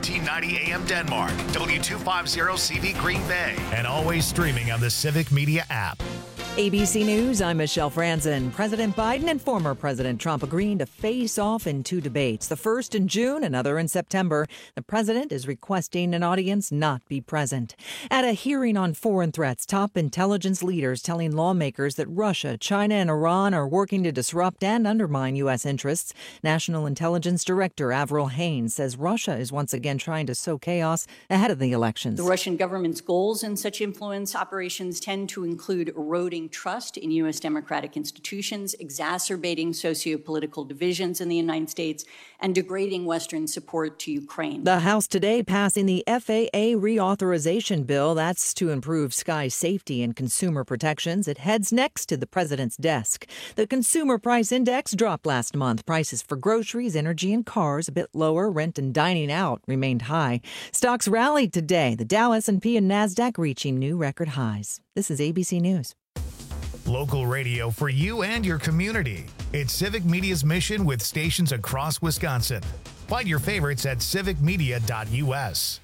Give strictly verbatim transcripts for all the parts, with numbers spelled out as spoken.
thirteen ninety A M Denmark, W two fifty C V Green Bay, and always streaming on the Civic Media app. A B C News, I'm Michelle Franzen. President Biden and former President Trump agreeing to face off in two debates, the first in June, another in September. The president is requesting an audience not be present. At a hearing on foreign threats, top intelligence leaders telling lawmakers that Russia, China, and Iran are working to disrupt and undermine U S interests. National Intelligence Director Avril Haines says Russia is once again trying to sow chaos ahead of the elections. The Russian government's goals in such influence operations tend to include eroding trust in U S democratic institutions, exacerbating sociopolitical divisions in the United States, and degrading Western support to Ukraine. The House today passing the F A A reauthorization bill. That's to improve sky safety and consumer protections. It heads next to the president's desk. The Consumer Price Index dropped last month. Prices for groceries, energy, and cars a bit lower. Rent and dining out remained high. Stocks rallied today. The Dow, S and P, and NASDAQ reaching new record highs. This is A B C News. Local radio for you and your community. It's Civic Media's mission with stations across Wisconsin. Find your favorites at civic media dot U S.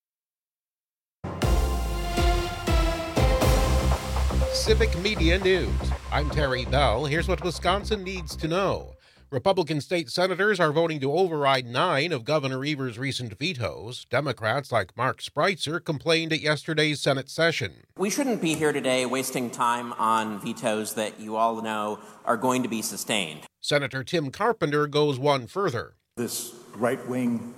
Civic Media News. I'm Terry Bell. Here's what Wisconsin needs to know. Republican state senators are voting to override nine of Governor Evers' recent vetoes. Democrats like Mark Spreitzer complained at yesterday's Senate session. We shouldn't be here today wasting time on vetoes that you all know are going to be sustained. Senator Tim Carpenter goes one further. This right-wing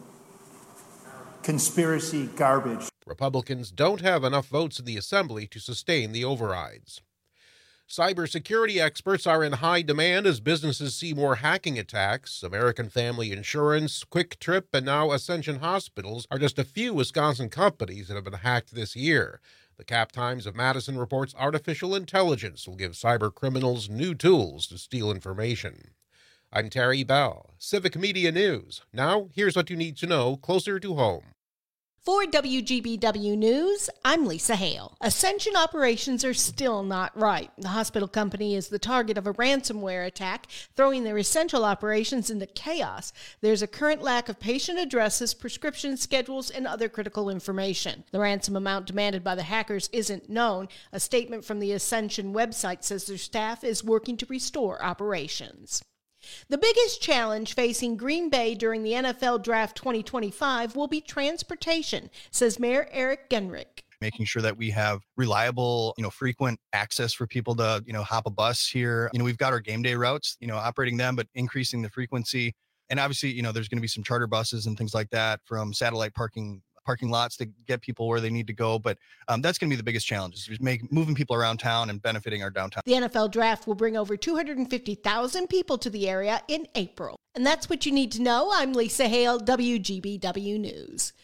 conspiracy garbage. Republicans don't have enough votes in the Assembly to sustain the overrides. Cybersecurity experts are in high demand as businesses see more hacking attacks. American Family Insurance, Quick Trip, and now Ascension Hospitals are just a few Wisconsin companies that have been hacked this year. The Cap Times of Madison reports artificial intelligence will give cyber criminals new tools to steal information. I'm Terry Bell, Civic Media News. Now, here's what you need to know closer to home. For W G B W News, I'm Lisa Hale. Ascension operations are still not right. The hospital company is the target of a ransomware attack, throwing their essential operations into chaos. There's a current lack of patient addresses, prescription schedules, and other critical information. The ransom amount demanded by the hackers isn't known. A statement from the Ascension website says their staff is working to restore operations. The biggest challenge facing Green Bay during the N F L Draft twenty twenty-five will be transportation, says Mayor Eric Genrich. Making sure that we have reliable, you know, frequent access for people to, you know, hop a bus here. You know, we've got our game day routes, you know, operating them, but increasing the frequency. And obviously, you know, there's going to be some charter buses and things like that from satellite parking parking lots to get people where they need to go. But um, that's going to be the biggest challenge, is make, moving people around town and benefiting our downtown. The N F L Draft will bring over two hundred fifty thousand people to the area in April. And that's what you need to know. I'm Lisa Hale, W G B W News.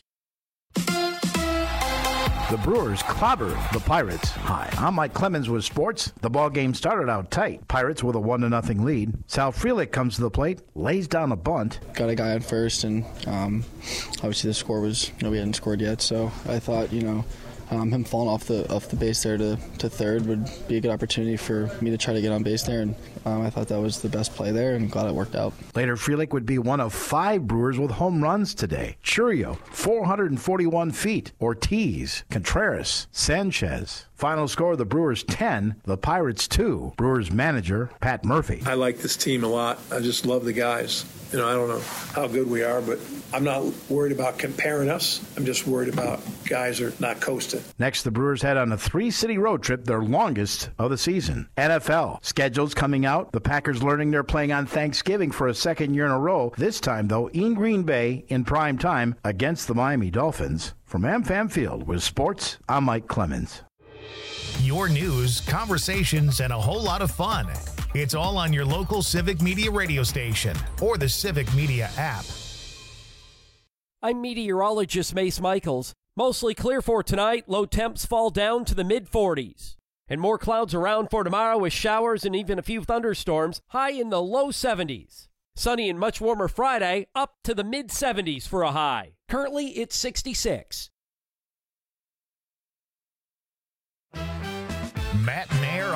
The Brewers clobbered the Pirates. Hi, I'm Mike Clemens with sports. The ball game started out tight. Pirates with a one to nothing lead. Sal Frelick comes to the plate, lays down a bunt. Got a guy on first, and um, obviously the score was, you know, we hadn't scored yet, so I thought, you know, um, him falling off the off the base there to, to third would be a good opportunity for me to try to get on base there, and um, I thought that was the best play there, and glad it worked out. Later, Frelick would be one of five Brewers with home runs today. Churio, four hundred forty-one feet. Ortiz, Contreras, Sanchez. Final score, the Brewers ten, the Pirates two. Brewers manager, Pat Murphy. I like this team a lot. I just love the guys. You know, I don't know how good we are, but I'm not worried about comparing us. I'm just worried about guys are not coasting. Next, the Brewers head on a three-city road trip, their longest of the season. N F L schedules coming out. The Packers learning they're playing on Thanksgiving for a second year in a row. This time, though, in Green Bay in prime time against the Miami Dolphins. From AmFam Field with sports, I'm Mike Clemens. Your news, conversations, and a whole lot of fun. It's all on your local Civic Media radio station or the Civic Media app. I'm meteorologist Mace Michaels. Mostly clear for tonight. Low temps fall down to the mid forties. And more clouds around for tomorrow with showers and even a few thunderstorms. High in the low seventies. Sunny and much warmer Friday, up to the mid seventies for a high. Currently, it's sixty-six. Matt Nair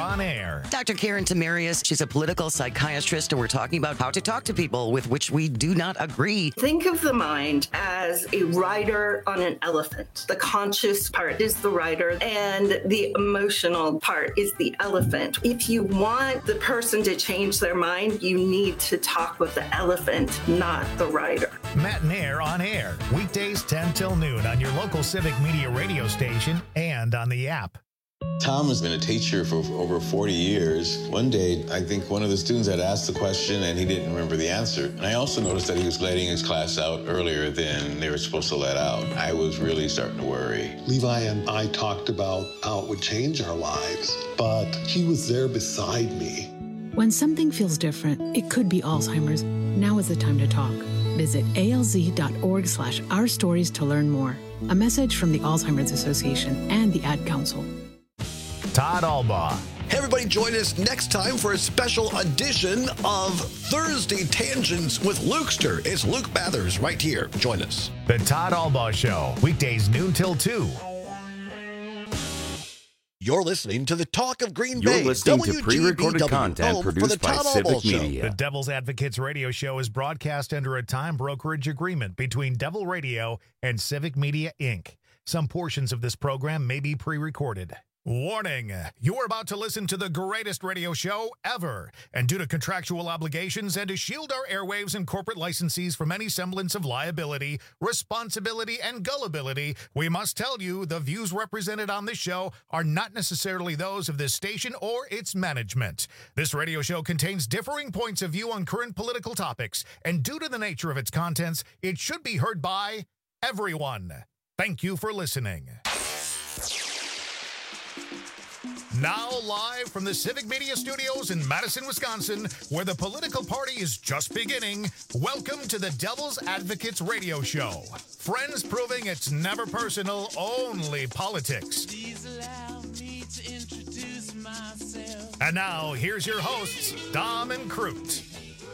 on air. Doctor Karen Tamarius, she's a political psychiatrist, and we're talking about how to talk to people with which we do not agree. Think of the mind as a rider on an elephant. The conscious part is the rider, and the emotional part is the elephant. If you want the person to change their mind, you need to talk with the elephant, not the rider. Matt and Air on air, weekdays ten till noon on your local Civic Media radio station and on the app. Tom has been a teacher for over forty years. One day, I think one of the students had asked the question and he didn't remember the answer. And I also noticed that he was letting his class out earlier than they were supposed to let out. I was really starting to worry. Levi and I talked about how it would change our lives, but he was there beside me. When something feels different, it could be Alzheimer's. Now is the time to talk. Visit alz.org slash our stories to learn more. A message from the Alzheimer's Association and the Ad Council. Todd Albaugh. Hey, everybody, join us next time for a special edition of Thursday Tangents with Lukester. It's Luke Bathers right here. Join us. The Todd Albaugh Show, weekdays noon till two. You're listening to the Talk of Green You're Bay. listening W to G B pre-recorded W, content home for produced the by Todd Civic Albaugh Show. Media. The Devil's Advocates radio show is broadcast under a time brokerage agreement between Devil Radio and Civic Media, Incorporated. Some portions of this program may be pre-recorded. Warning, you're about to listen to the greatest radio show ever. And due to contractual obligations and to shield our airwaves and corporate licensees from any semblance of liability, responsibility, and gullibility, we must tell you the views represented on this show are not necessarily those of this station or its management. This radio show contains differing points of view on current political topics, and due to the nature of its contents, it should be heard by everyone. Thank you for listening. Now live from the Civic Media Studios in Madison, Wisconsin, where the political party is just beginning, welcome to the Devil's Advocates radio show. Friends proving it's never personal, only politics. Please allow me to introduce myself. And now, here's your hosts, Dom and Crute.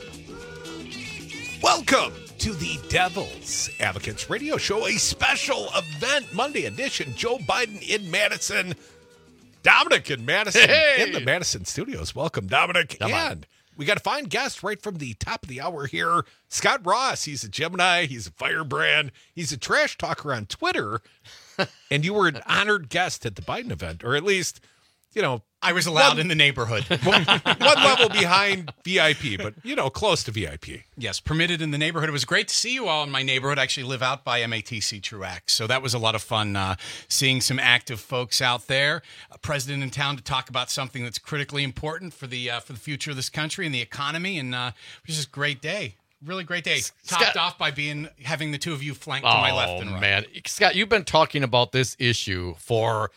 Welcome to the Devil's Advocates radio show, a special event, Monday edition, Joe Biden in Madison. Dominic in Madison, hey. in the Madison studios. Welcome, Dominic. Come and on. we got a fine guest right from the top of the hour here, Scott Ross. He's a Gemini. He's a firebrand. He's a trash talker on Twitter. And you were an honored guest at the Biden event, or at least, you know. I was allowed one, in the neighborhood. one, one level behind V I P, but, you know, close to V I P. Yes, permitted in the neighborhood. It was great to see you all in my neighborhood. I actually live out by M A T C Truax, so that was a lot of fun uh, seeing some active folks out there. A president in town to talk about something that's critically important for the uh, for the future of this country and the economy, and uh, it was just a great day. Really great day. Topped Scott, off by being having the two of you flanked oh, to my left and right. Man, Scott, you've been talking about this issue for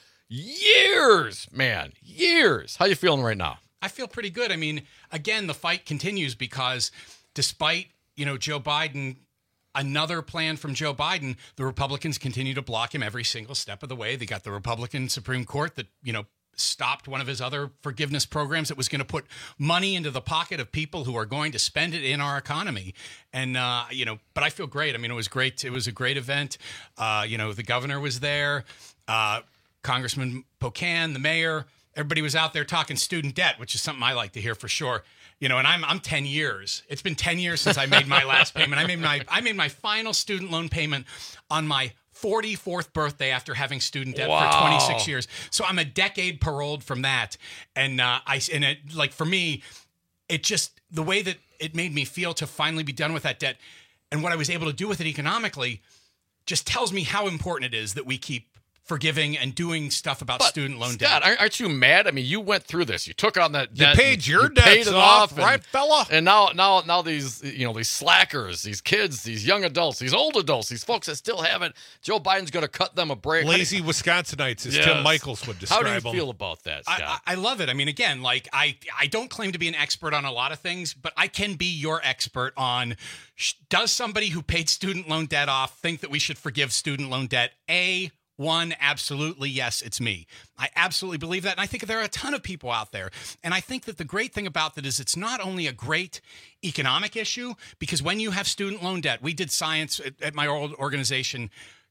years, man, years. How you feeling right now? I feel pretty good. I mean, again, the fight continues because despite, you know, Joe Biden, another plan from Joe Biden, the Republicans continue to block him every single step of the way. They got the Republican Supreme Court that, you know, stopped one of his other forgiveness programs that was going to put money into the pocket of people who are going to spend it in our economy. And, uh, you know, but I feel great. I mean, it was great. It was a great event. Uh, you know, the governor was there. Uh, Congressman Pocan, the mayor, everybody was out there talking student debt, which is something I like to hear for sure. You know, and I'm I'm ten years. It's been ten years since I made my last payment. I made my I made my final student loan payment on my forty-fourth birthday after having student debt wow. for twenty-six years. So I'm a decade paroled from that. And uh, I and it like for me, it just the way that it made me feel to finally be done with that debt and what I was able to do with it economically just tells me how important it is that we keep forgiving and doing stuff about but, student loan Scott, debt. Aren't you mad? I mean, you went through this. You took on that You debt. paid your you debts paid it off, and, right, fella? And now, now, now these, you know, these slackers, these kids, these young adults, these old adults, these folks that still haven't. Joe Biden's going to cut them a break. Lazy Wisconsinites, as yes. Tim Michaels would describe them. How do you feel about that, Scott? I, I love it. I mean, again, like I, I don't claim to be an expert on a lot of things, but I can be your expert on sh- does somebody who paid student loan debt off think that we should forgive student loan debt? A, One, absolutely, yes, it's me. I absolutely believe that, and I think there are a ton of people out there. And I think that the great thing about that is it's not only a great economic issue, because when you have student loan debt, we did science at, at my old organization,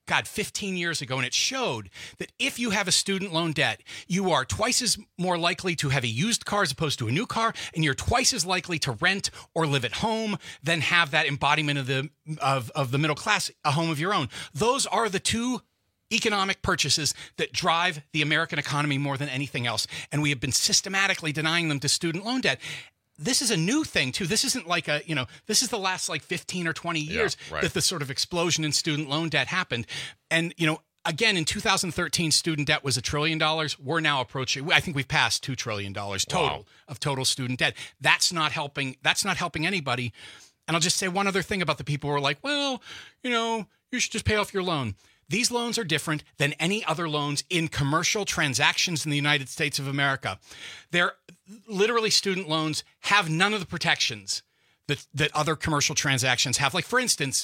God, fifteen years ago, and it showed that if you have a student loan debt, you are twice as more likely to have a used car as opposed to a new car, and you're twice as likely to rent or live at home than have that embodiment of the of, of the middle class, a home of your own. Those are the two economic purchases that drive the American economy more than anything else, and we have been systematically denying them to student loan debt. This is a new thing, too. This isn't like a, you know, this is the last like fifteen or twenty years yeah, right. that the sort of explosion in student loan debt happened. And, you know, again, in two thousand thirteen, student debt was a trillion dollars. We're now approaching, I think we've passed two trillion dollars total wow. of total student debt. That's not helping. That's not helping anybody. And I'll just say one other thing about the people who are like, well, you know, you should just pay off your loan. These loans are different than any other loans in commercial transactions in the United States of America. They're literally student loans have none of the protections that, that other commercial transactions have. Like, for instance,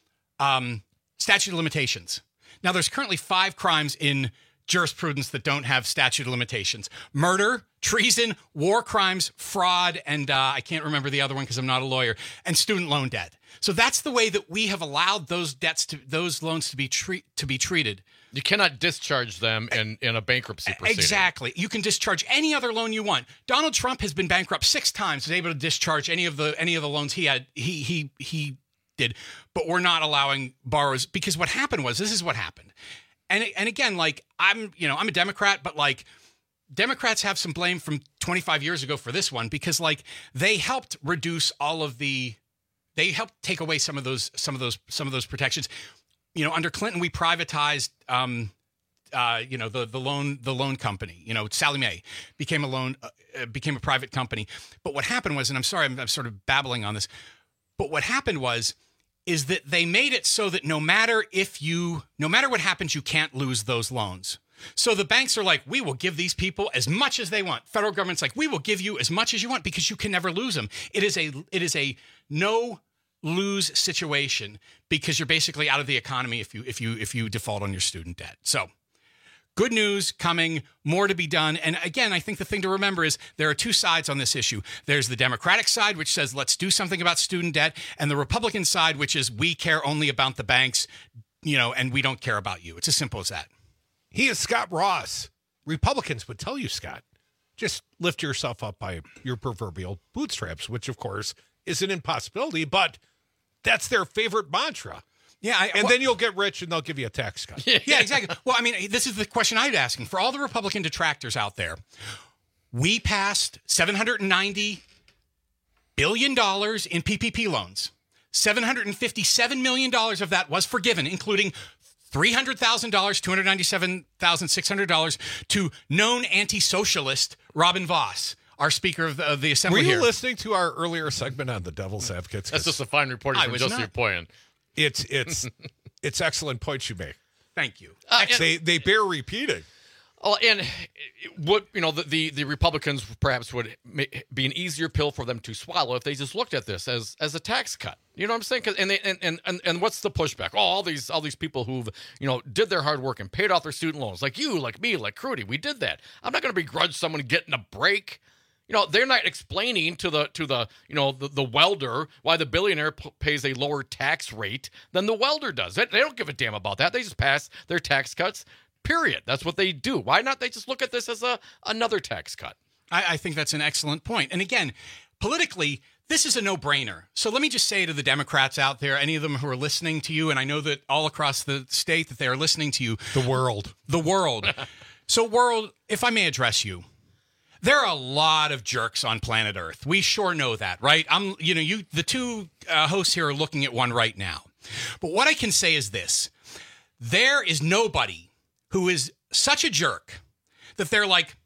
um, statute of limitations. Now, there's currently five crimes in jurisprudence that don't have statute of limitations: murder, treason, war crimes, fraud, and uh, I can't remember the other one because I'm not a lawyer, and student loan debt. So that's the way that we have allowed those debts to those loans to be treat to be treated. You cannot discharge them in, in a bankruptcy proceeding. Exactly. You can discharge any other loan you want. Donald Trump has been bankrupt six times and able to discharge any of the any of the loans he had he he he did. But we're not allowing borrowers, because what happened was, this is what happened. And and again, like, I'm, you know, I'm a Democrat, but like, Democrats have some blame from twenty-five years ago for this one, because like they helped reduce all of the, they helped take away some of those, some of those, some of those protections. You know, under Clinton, we privatized, um, uh, you know, the the loan the loan company. You know, Sallie Mae became a loan uh, became a private company. But what happened was, and I'm sorry, I'm, I'm sort of babbling on this, but what happened was, is that they made it so that no matter if you, no matter what happens, you can't lose those loans. So the banks are like, we will give these people as much as they want. Federal government's like, we will give you as much as you want because you can never lose them. It is a, it is a no lose situation because you're basically out of the economy if you, if you, if you default on your student debt. So good news coming, more to be done. And again, I think the thing to remember is there are two sides on this issue. There's the Democratic side, which says, let's do something about student debt. And the Republican side, which is, we care only about the banks, you know, and we don't care about you. It's as simple as that. He is Scott Ross. Republicans would tell you, Scott, just lift yourself up by your proverbial bootstraps, which of course is an impossibility, but that's their favorite mantra. Yeah, I, and well, then you'll get rich and they'll give you a tax cut. Yeah, exactly. Well, I mean, this is the question I'm asking. For all the Republican detractors out there, we passed seven hundred ninety billion dollars in P P P loans. seven hundred fifty-seven million dollars of that was forgiven, including three hundred thousand dollars, two hundred ninety-seven thousand six hundred dollars to known anti-socialist Robin Voss, our Speaker of the, of the Assembly. Were you here. listening to our earlier segment on the Devil's Advocates? That's just a fine reporting from Joseph Poyen. It's it's it's excellent points you make. Thank you. Uh, they they bear repeating. Oh, and what, you know, the, the, the Republicans perhaps would be an easier pill for them to swallow if they just looked at this as as a tax cut. You know what I'm saying? 'Cause, and, they, and and and and what's the pushback? Oh, all these all these people who've, you know, did their hard work and paid off their student loans, like you, like me, like Crudy, we did that. I'm not going to begrudge someone getting a break. You know, they're not explaining to the to the you know the, the welder why the billionaire p- pays a lower tax rate than the welder does. They, they don't give a damn about that. They just pass their tax cuts. Period. That's what they do. Why not they just look at this as a another tax cut? I, I think that's an excellent point. And again, politically, this is a no-brainer. So let me just say to the Democrats out there, any of them who are listening to you, and I know that all across the state that they are listening to you. The world. The world. So world, if I may address you, there are a lot of jerks on planet Earth. We sure know that, right? I'm, you know, you, the two uh, hosts here are looking at one right now. But what I can say is this: there is nobody who is such a jerk that they're like,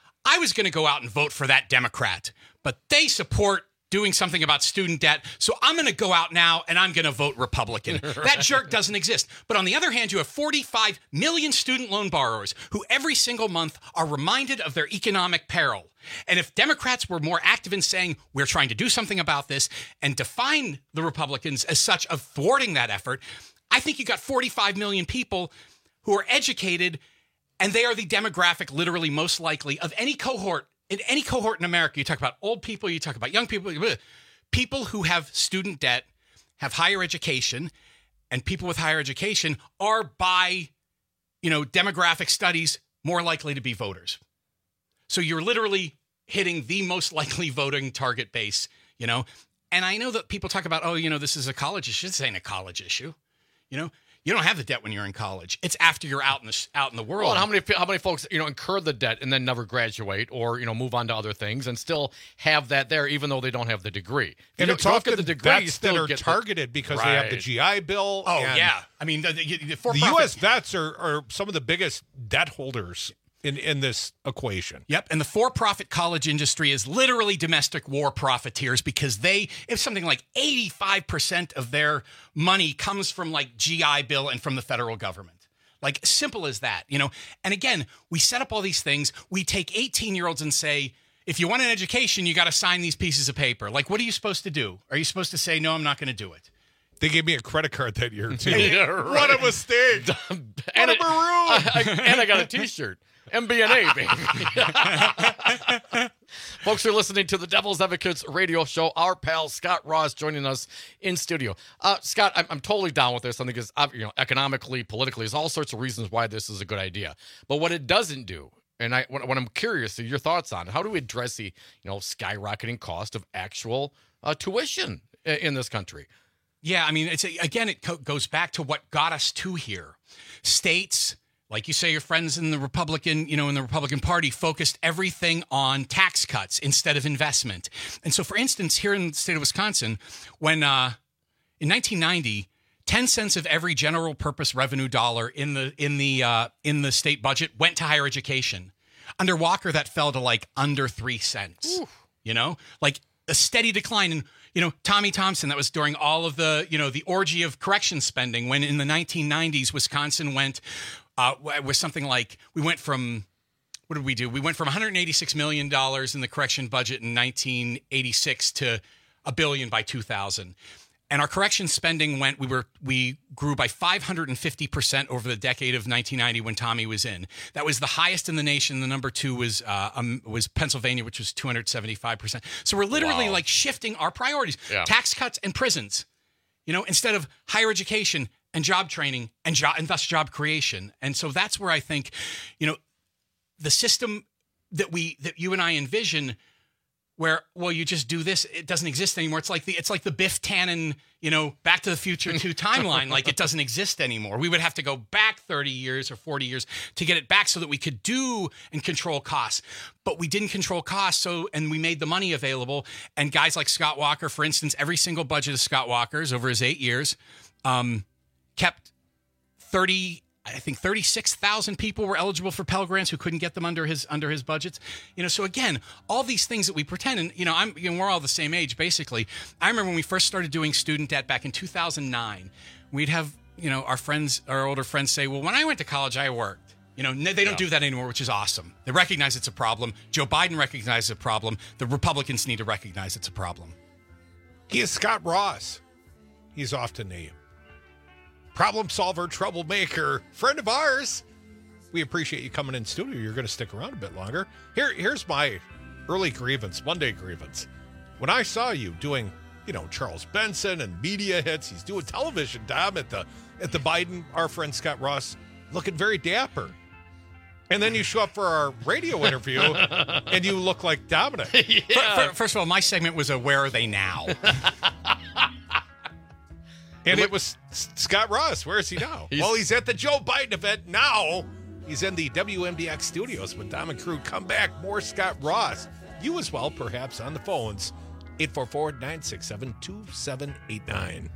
I was going to go out and vote for that Democrat, but they support doing something about student debt, so I'm going to go out now and I'm going to vote Republican. Right. That jerk doesn't exist. But on the other hand, you have forty-five million student loan borrowers who every single month are reminded of their economic peril. And if Democrats were more active in saying, we're trying to do something about this, and define the Republicans as such of thwarting that effort, I think you got forty-five million people who are educated, and they are the demographic literally most likely of any cohort. In any cohort in America, you talk about old people, you talk about young people, people who have student debt, have higher education, and people with higher education are, by, you know, demographic studies, more likely to be voters. So you're literally hitting the most likely voting target base, you know. And I know that people talk about, oh, you know, this is a college issue. This ain't a college issue. You know, you don't have the debt when you're in college. It's after you're out in the out in the world. Well, and how many how many folks, you know, incur the debt and then never graduate or, you know, move on to other things and still have that there even though they don't have the degree. If and you it's don't often get the degree, you vets still that are get the- targeted because they have the Right. G I Bill. Oh, and yeah. I mean, the, the, the the for-profit- U S vets are, are some of the biggest debt holders in, in this equation. Yep, and the for-profit college industry is literally domestic war profiteers because they, if something like eighty-five percent of their money comes from like G I Bill and from the federal government. Like, simple as that, you know? And again, we set up all these things. We take eighteen-year-olds and say, if you want an education, you got to sign these pieces of paper. Like, what are you supposed to do? Are you supposed to say, no, I'm not going to do it? They gave me a credit card that year, too. Yeah, right. What a mistake. and, what a it- maroon. I, I- and I got a T-shirt. M B N A, baby. Folks are listening to the Devil's Advocates radio show. Our pal Scott Ross joining us in studio. Uh, Scott, I'm, I'm totally down with this. I think it's, uh, you know, economically, politically, there's all sorts of reasons why this is a good idea. But what it doesn't do, and I, what, what I'm curious of your thoughts on, how do we address the, you know, skyrocketing cost of actual uh, tuition in, in this country? Yeah, I mean, it's again, it co- goes back to what got us to here. States, like you say, your friends in the Republican, you know, in the Republican Party focused everything on tax cuts instead of investment. And so, for instance, here in the state of Wisconsin, when uh, in nineteen ninety, ten cents of every general purpose revenue dollar in the in the uh, in the state budget went to higher education. Under Walker, that fell to like under three cents. Oof. You know, like a steady decline. And you know, Tommy Thompson, that was during all of the, you know, the orgy of correction spending when in the nineteen nineties, Wisconsin went uh, with something like, we went from, what did we do? We went from one hundred eighty-six million dollars in the correction budget in nineteen eighty-six to a billion by two thousand. And our correction spending went, we were, we grew by five hundred fifty percent over the decade of nineteen ninety when Tommy was in. That was the highest in the nation. The number two was, uh, um, was Pennsylvania, which was two hundred seventy-five percent. So we're literally Wow. like shifting our priorities, Yeah. tax cuts and prisons, you know, instead of higher education and job training and job, and thus job creation. And so that's where I think, you know, the system that we, that you and I envision, where, well, you just do this, it doesn't exist anymore. It's like the it's like the Biff Tannen, you know, Back to the Future two timeline. Like, it doesn't exist anymore. We would have to go back thirty years or forty years to get it back so that we could do and control costs. But we didn't control costs, so and we made the money available. And guys like Scott Walker, for instance, every single budget of Scott Walker's over his eight years um, kept thirty. I think thirty-six thousand people were eligible for Pell Grants who couldn't get them under his under his budgets. You know, so again, all these things that we pretend, and you know, I'm you know, we're all the same age basically. I remember when we first started doing student debt back in two thousand nine. We'd have, you know, our friends, our older friends say, "Well, when I went to college, I worked." You know, they don't Yeah. do that anymore, which is awesome. They recognize it's a problem. Joe Biden recognizes a problem. The Republicans need to recognize it's a problem. He is Scott Ross. He's often a problem solver, troublemaker, friend of ours. We appreciate you coming in studio. You're going to stick around a bit longer. Here, here's my early grievance, Monday grievance. When I saw you doing, you know, Charles Benson and media hits, he's doing television, Dom, at the at the Biden, our friend Scott Ross, looking very dapper. And then you show up for our radio interview and you look like Dominic. Yeah. For, for, first of all, my segment was a Where Are They Now? And it was Scott Ross. Where is he now? He's- well, he's at the Joe Biden event now. He's in the W M D X studios with Dom and crew. Come back. More Scott Ross. You as well, perhaps, on the phones. eight four four, nine six seven, two seven eight nine.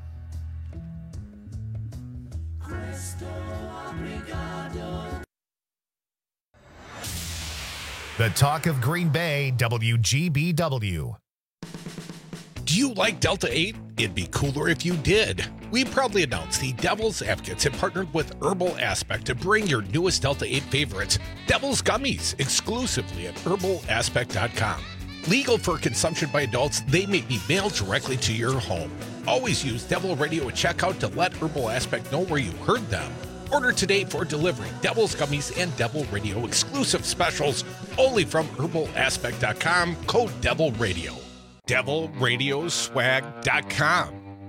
The talk of Green Bay, W G B W. Do you like Delta eight? It'd be cooler if you did. We proudly announce the Devil's Advocates have partnered with Herbal Aspect to bring your newest Delta eight favorites, Devil's Gummies, exclusively at herbal aspect dot com. Legal for consumption by adults, they may be mailed directly to your home. Always use Devil Radio at checkout to let Herbal Aspect know where you heard them. Order today for delivery. Devil's Gummies and Devil Radio exclusive specials only from herbal aspect dot com. Code Devil Radio. devil radio swag dot com.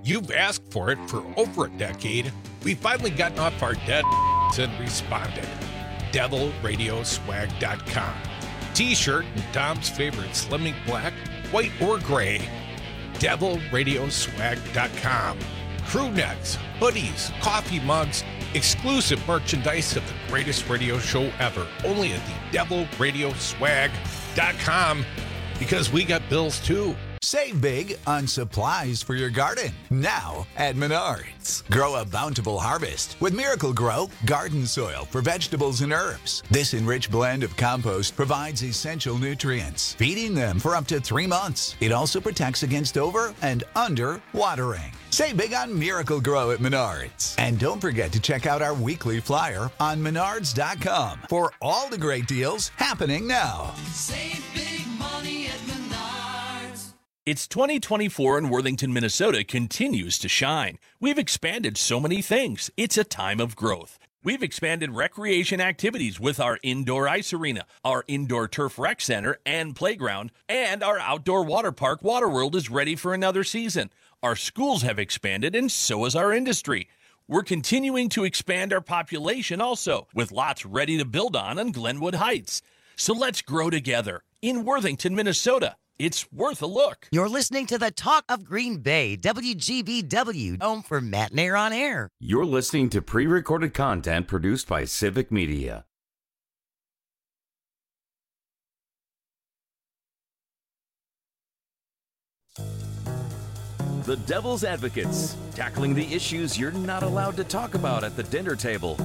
You've asked for it for over a decade. We've finally gotten off our dead and responded. devil radio swag dot com. T-shirt and Dom's favorite Slimming Black, white or gray. devil radio swag dot com. Crew necks, hoodies, coffee mugs, exclusive merchandise of the greatest radio show ever. Only at the devil radio swag dot com, because we got bills too. Save big on supplies for your garden now at Menards. Grow a bountiful harvest with Miracle Grow garden soil for vegetables and herbs. This enriched blend of compost provides essential nutrients, feeding them for up to three months. It also protects against over and under watering. Save big on Miracle Grow at Menards. And don't forget to check out our weekly flyer on menards dot com for all the great deals happening now. Save big money at Menards. It's twenty twenty-four and Worthington, Minnesota continues to shine. We've expanded so many things. It's a time of growth. We've expanded recreation activities with our indoor ice arena, our indoor turf rec center and playground, and our outdoor water park, Waterworld, is ready for another season. Our schools have expanded, and so has our industry. We're continuing to expand our population also, with lots ready to build on on Glenwood Heights. So let's grow together in Worthington, Minnesota. It's worth a look. You're listening to the Talk of Green Bay, W G B W, home for Matt Nair on Air. You're listening to pre-recorded content produced by Civic Media. The Devil's Advocates, tackling the issues you're not allowed to talk about at the dinner table.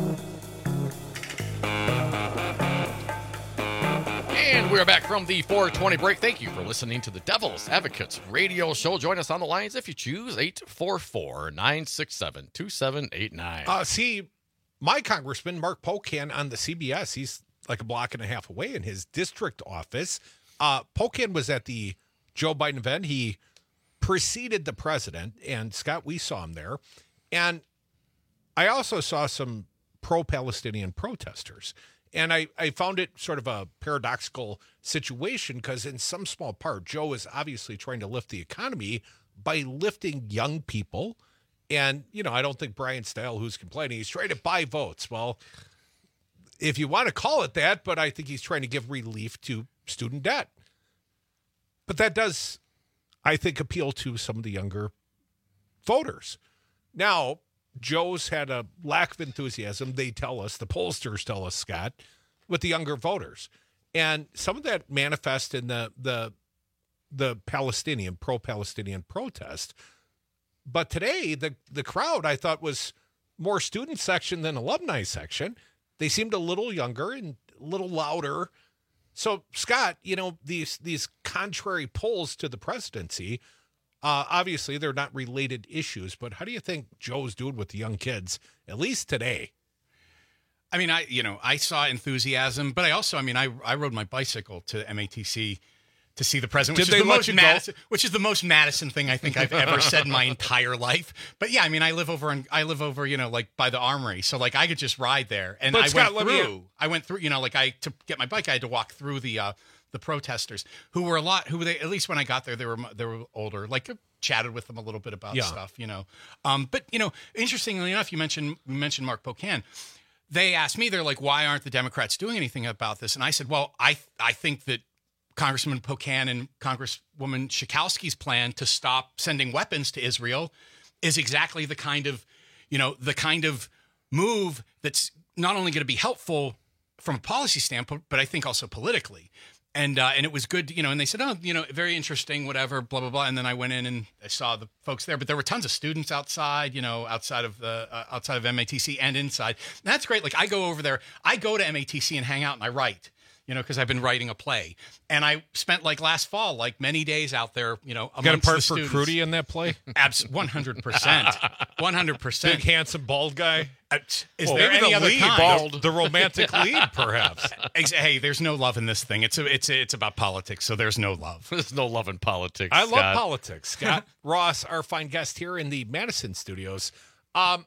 And we're back from the four twenty break. Thank you for listening to the Devil's Advocates radio show. Join us on the lines if you choose, eight four four, nine six seven, two seven eight nine. Uh, see, my congressman, Mark Pocan, on the C B S, he's like a block and a half away in his district office. Uh, Pocan was at the Joe Biden event. He preceded the president, and Scott, we saw him there. And I also saw some pro-Palestinian protesters. And I, I found it sort of a paradoxical situation because in some small part, Joe is obviously trying to lift the economy by lifting young people. And, you know, I don't think Brian Style, who's complaining, he's trying to buy votes. Well, if you want to call it that, but I think he's trying to give relief to student debt. But that does, I think, appeal to some of the younger voters. Now, Joe's had a lack of enthusiasm, they tell us, the pollsters tell us, Scott, with the younger voters. And some of that manifests in the the the Palestinian, pro-Palestinian protest. But today, the, the crowd, I thought, was more student section than alumni section. They seemed a little younger and a little louder. So, Scott, you know, these these contrary polls to the presidency, Uh, obviously, they're not related issues, but how do you think Joe's doing with the young kids, at least today? I mean, I you know, I saw enthusiasm, but I also, I mean, I I rode my bicycle to M A T C to see the president, Did which they is the let most you go? Madison, which is the most Madison thing I think I've ever said in my entire life. But yeah, I mean, I live over in, I live over, you know, like by the Armory, so like I could just ride there, and But I Scott, went let me- through. I went through, you know, like I to get my bike, I had to walk through the. Uh, the protesters who were a lot, who they, at least when I got there, they were, they were older, like I chatted with them a little bit about Yeah. stuff, you know? Um, but you know, interestingly enough, you mentioned, you mentioned Mark Pocan. They asked me, they're like, why aren't the Democrats doing anything about this? And I said, well, I, I think that Congressman Pocan and Congresswoman Schakowsky's plan to stop sending weapons to Israel is exactly the kind of, you know, the kind of move that's not only going to be helpful from a policy standpoint, but I think also politically. And uh, and it was good, you know, and they said, oh, you know, very interesting, whatever, blah, blah, blah. And then I went in and I saw the folks there, but there were tons of students outside, you know, outside of the uh, outside of M A T C and inside. And that's great. Like I go over there, I go to M A T C and hang out and I write, you know, because I've been writing a play. And I spent like last fall, like many days out there, you know, Got a amongst part the for students. Crudy in that play? Abs- one hundred percent. one hundred percent. Big, handsome, bald guy? Uh, is Well, there maybe any the other lead, kind? bald. The romantic lead, perhaps. Ex- Hey, there's no love in this thing. It's a, it's a, it's about politics, so there's no love. There's no love in politics. I love Scott. politics. Scott Ross, our fine guest here in the Madison studios. Um,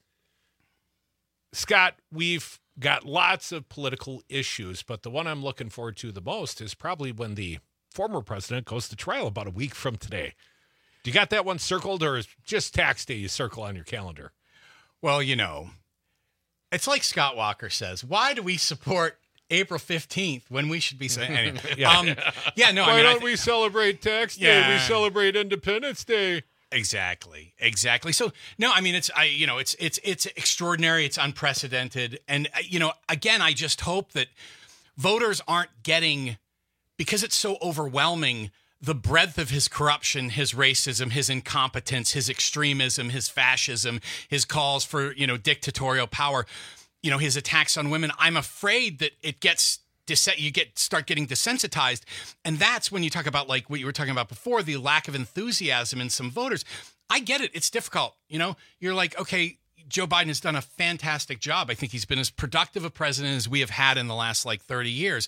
Scott, we've got lots of political issues, but the one I'm looking forward to the most is probably when the former president goes to trial about a week from today. Do you got that one circled, or is just tax day you circle on your calendar? Well, you know, it's like Scott Walker says, why do we support April fifteenth when we should be saying anyway. yeah. Um, yeah, no, Why I mean, don't I th- we celebrate tax day? Yeah. We celebrate Independence Day. Exactly. Exactly. So no, I mean, it's, I, you know, it's, it's, it's extraordinary. It's unprecedented. And, uh, you know, again, I just hope that voters aren't getting, because it's so overwhelming, the breadth of his corruption, his racism, his incompetence, his extremism, his fascism, his calls for, you know, dictatorial power, you know, his attacks on women. I'm afraid that it gets you get start getting desensitized. And that's when you talk about, like what you were talking about before, the lack of enthusiasm in some voters. I get it. It's difficult. You know, you're like, okay, Joe Biden has done a fantastic job. I think he's been as productive a president as we have had in the last like thirty years.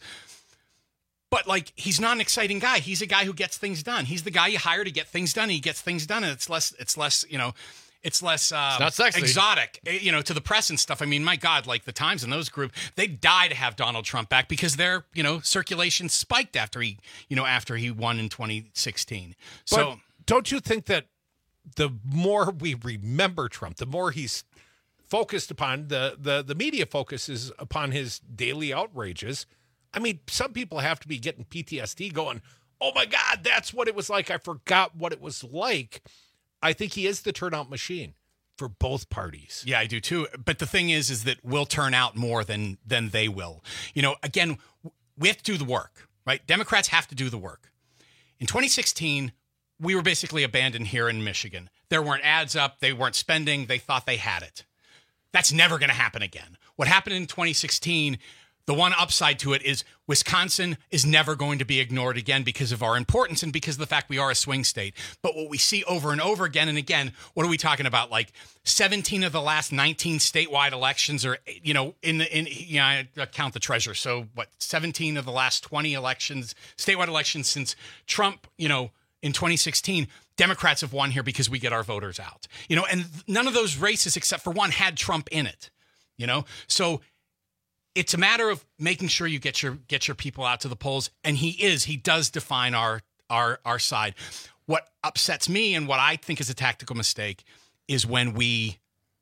But like, he's not an exciting guy. He's a guy who gets things done. He's the guy you hire to get things done. And he gets things done. And it's less, it's less, you know, it's less uh, it's not sexy. exotic, you know, to the press and stuff. I mean, my God, like the Times and those group, they'd die to have Donald Trump back because their, you know, circulation spiked after he, you know, after he won in twenty sixteen. So but don't you think that the more we remember Trump, the more he's focused upon, the, the, the media focuses upon his daily outrages. I mean, some people have to be getting P T S D going, oh my God, that's what it was like. I forgot what it was like. I think he is the turnout machine for both parties. Yeah, I do too. But the thing is, is that we'll turn out more than than they will. You know, again, we have to do the work, right? Democrats have to do the work. In twenty sixteen, we were basically abandoned here in Michigan. There weren't ads up. They weren't spending. They thought they had it. That's never going to happen again. What happened in twenty sixteen, the one upside to it is Wisconsin is never going to be ignored again because of our importance and because of the fact we are a swing state. But what we see over and over again and again, what are we talking about? Like seventeen of the last nineteen statewide elections are, you know, in the, in, you know, I count the treasurer. So what, seventeen of the last twenty elections, statewide elections since Trump, you know, in twenty sixteen, Democrats have won here because we get our voters out, you know, and none of those races except for one had Trump in it, you know? So it's a matter of making sure you get your get your people out to the polls, and he is he does define our our our side. What upsets me and what I think is a tactical mistake is when we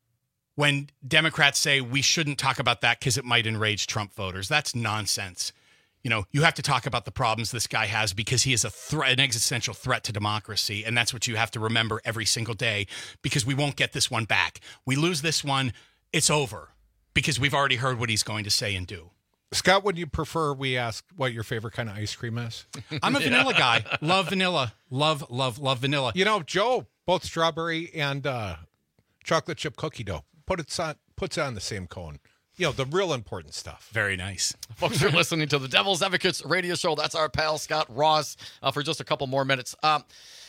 when Democrats say we shouldn't talk about that because it might enrage Trump voters. That's nonsense. You know, you have to talk about the problems this guy has because he is a threat, an existential threat to democracy, and that's what you have to remember every single day because we won't get this one back. We lose this one, it's over. Because we've already heard what he's going to say and do. Scott, would you prefer we ask what your favorite kind of ice cream is? I'm a vanilla guy. Love vanilla. Love, love, love vanilla. You know, Joe, both strawberry and uh, chocolate chip cookie dough, put it on, puts it on the same cone. You know, the real important stuff. Very nice. Folks, you're listening to the Devil's Advocates radio show. That's our pal, Scott Ross, uh, for just a couple more minutes. Um,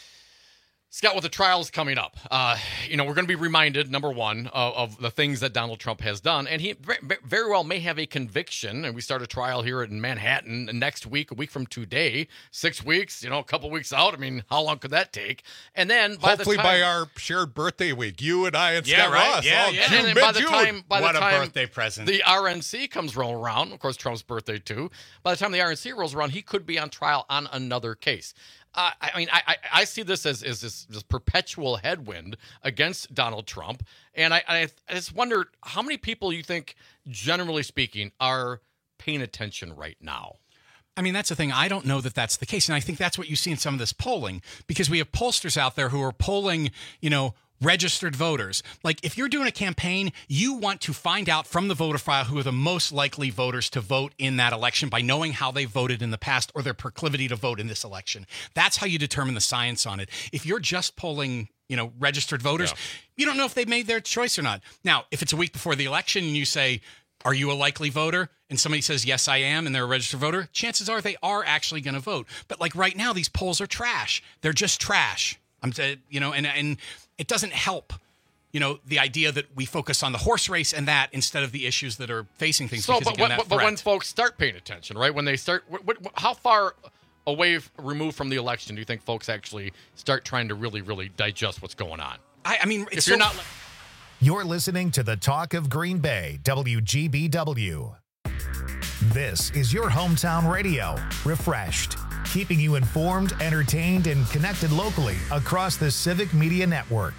Scott, with the trials coming up, uh, you know, we're going to be reminded, number one, of, of the things that Donald Trump has done. And he very well may have a conviction. And we start a trial here in Manhattan next week, a week from today, six weeks, you know, a couple weeks out. I mean, how long could that take? And then by hopefully the time, by our shared birthday week, you and I and yeah, Scott right? Ross. Yeah, all yeah. June, and then by the mid-June. time, by what the time a birthday present. the R N C comes rolling around, of course, Trump's birthday too. By the time the R N C rolls around, he could be on trial on another case. Uh, I mean, I, I see this as, as this, this perpetual headwind against Donald Trump. And I, I, I just wonder how many people you think, generally speaking, are paying attention right now? I mean, that's the thing. I don't know that that's the case. And I think that's what you see in some of this polling, because we have pollsters out there who are polling, you know, registered voters. Like, if you're doing a campaign, you want to find out from the voter file who are the most likely voters to vote in that election by knowing how they voted in the past or their proclivity to vote in this election. That's how you determine the science on it. If you're just polling, you know, registered voters, yeah. you don't know if they made their choice or not. Now, if it's a week before the election and you say, are you a likely voter? And somebody says, yes, I am, and they're a registered voter, chances are they are actually going to vote. But like right now, these polls are trash. They're just trash. I'm, you know, and, and it doesn't help, you know, the idea that we focus on the horse race and that instead of the issues that are facing things. So, because, but, again, when, that but threat. when folks start paying attention, right? When they start, what, what, how far away, removed from the election do you think folks actually start trying to really, really digest what's going on? I, I mean, it's if you're so, not. You're listening to the Talk of Green Bay, W G B W. This is your hometown radio, refreshed. keeping you informed, entertained, and connected locally across the Civic Media Network.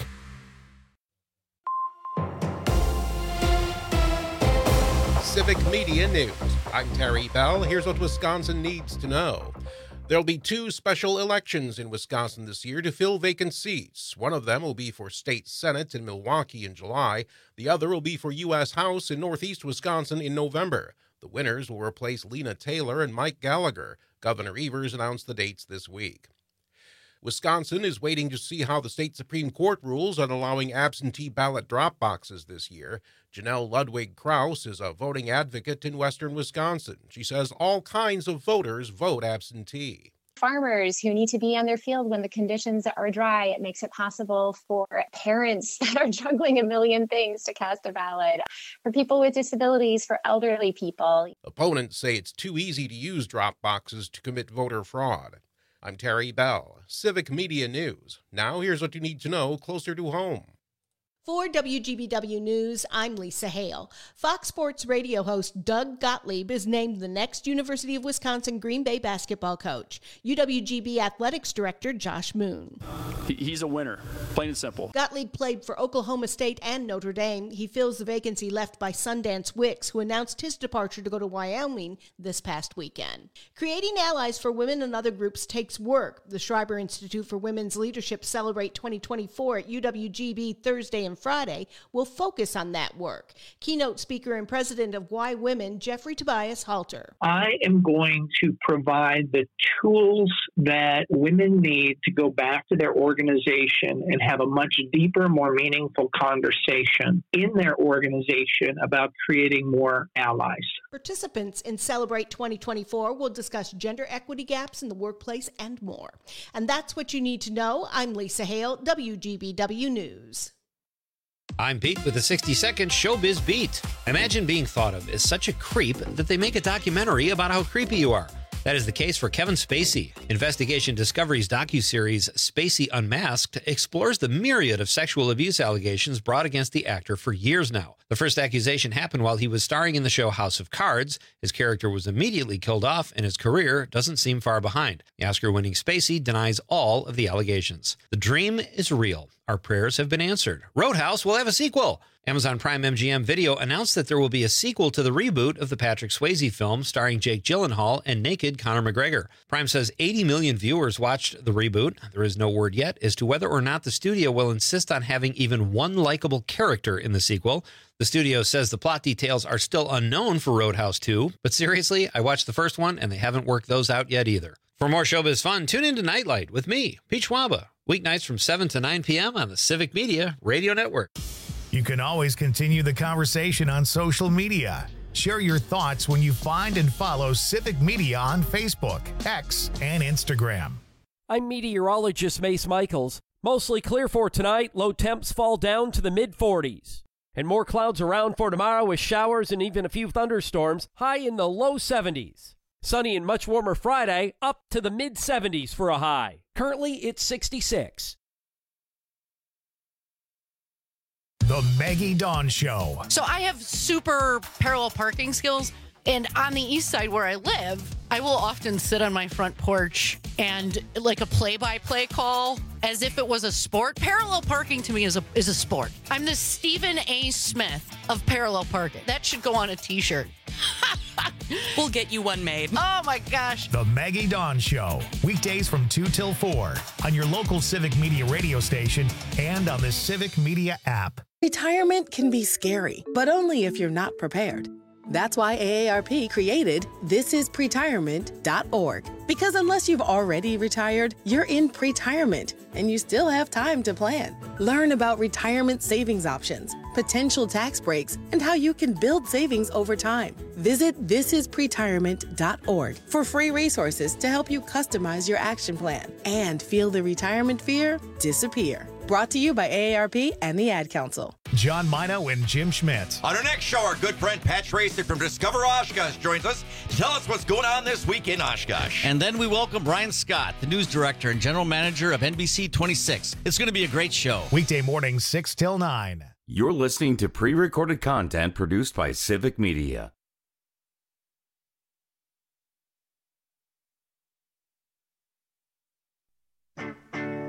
Civic Media News. I'm Terry Bell. Here's what Wisconsin needs to know. There'll be two special elections in Wisconsin this year to fill vacant seats. One of them will be for state senate in Milwaukee in July. The other will be for U S House in northeast Wisconsin in November. The winners will replace Lena Taylor and Mike Gallagher. Governor Evers announced the dates this week. Wisconsin is waiting to see how the state Supreme Court rules on allowing absentee ballot drop boxes this year. Janelle Ludwig Krause is a voting advocate in western Wisconsin. She says all kinds of voters vote absentee. Farmers who need to be on their field when the conditions are dry, it makes it possible for parents that are juggling a million things to cast a ballot, for people with disabilities, for elderly people. Opponents say it's too easy to use drop boxes to commit voter fraud. I'm Terry Bell, Civic Media News. Now here's what you need to know closer to home. For W G B W News, I'm Lisa Hale. Fox Sports radio host Doug Gottlieb is named the next University of Wisconsin Green Bay basketball coach. U W G B Athletics Director Josh Moon. He's a winner, plain and simple. Gottlieb played for Oklahoma State and Notre Dame. He fills the vacancy left by Sundance Wicks, who announced his departure to go to Wyoming this past weekend. Creating allies for women and other groups takes work. The Schreiber Institute for Women's Leadership Celebrate twenty twenty-four at U W G B Thursday and Friday will focus on that work. Keynote speaker and president of Why Women, Jeffrey Tobias Halter. I am going to provide the tools that women need to go back to their organization and have a much deeper, more meaningful conversation in their organization about creating more allies. Participants in Celebrate twenty twenty-four will discuss gender equity gaps in the workplace and more. And that's what you need to know. I'm Lisa Hale, W G B W News. I'm Pete with a sixty second Showbiz Beat. Imagine being thought of as such a creep that they make a documentary about how creepy you are. That is the case for Kevin Spacey. Investigation Discovery's docuseries Spacey Unmasked explores the myriad of sexual abuse allegations brought against the actor for years now. The first accusation happened while he was starring in the show House of Cards. His character was immediately killed off, and his career doesn't seem far behind. The Oscar-winning Spacey denies all of the allegations. The dream is real. Our prayers have been answered. Roadhouse will have a sequel. Amazon Prime M G M Video announced that there will be a sequel to the reboot of the Patrick Swayze film starring Jake Gyllenhaal and naked Conor McGregor. Prime says eighty million viewers watched the reboot. There is no word yet as to whether or not the studio will insist on having even one likable character in the sequel. The studio says the plot details are still unknown for Roadhouse two, but seriously, I watched the first one and they haven't worked those out yet either. For more showbiz fun, tune in to Nightlight with me, Pete Schwaba, weeknights from seven to nine p.m. on the Civic Media Radio Network. You can always continue the conversation on social media. Share your thoughts when you find and follow Civic Media on Facebook, X, and Instagram. I'm meteorologist Mace Michaels. Mostly clear for tonight. Low temps fall down to the mid forties. And more clouds around for tomorrow with showers and even a few thunderstorms, high in the low seventies. Sunny and much warmer Friday, up to the mid seventies for a high. Currently, it's sixty-six. The Maggie Dawn Show. So I have super parallel parking skills, and on the east side where I live, I will often sit on my front porch and like a play-by-play call as if it was a sport. Parallel parking to me is a is a sport. I'm the Stephen A. Smith of parallel parking. That should go on a t-shirt. We'll get you one made. Oh my gosh. The Maggie Dawn Show. Weekdays from two till four on your local Civic Media radio station and on the Civic Media app. Retirement can be scary, but only if you're not prepared. That's why A A R P created this is pretirement dot org. Because unless you've already retired, you're in pretirement and you still have time to plan. Learn about retirement savings options, potential tax breaks, and how you can build savings over time. Visit this is pretirement dot org for free resources to help you customize your action plan and feel the retirement fear disappear. Brought to you by A A R P and the Ad Council. John Mino and Jim Schmidt. On our next show, our good friend Pat Tracy from Discover Oshkosh joins us to tell us what's going on this week in Oshkosh. And then we welcome Brian Scott, the news director and general manager of N B C twenty-six. It's going to be a great show. Weekday mornings, six till nine. You're listening to pre-recorded content produced by Civic Media.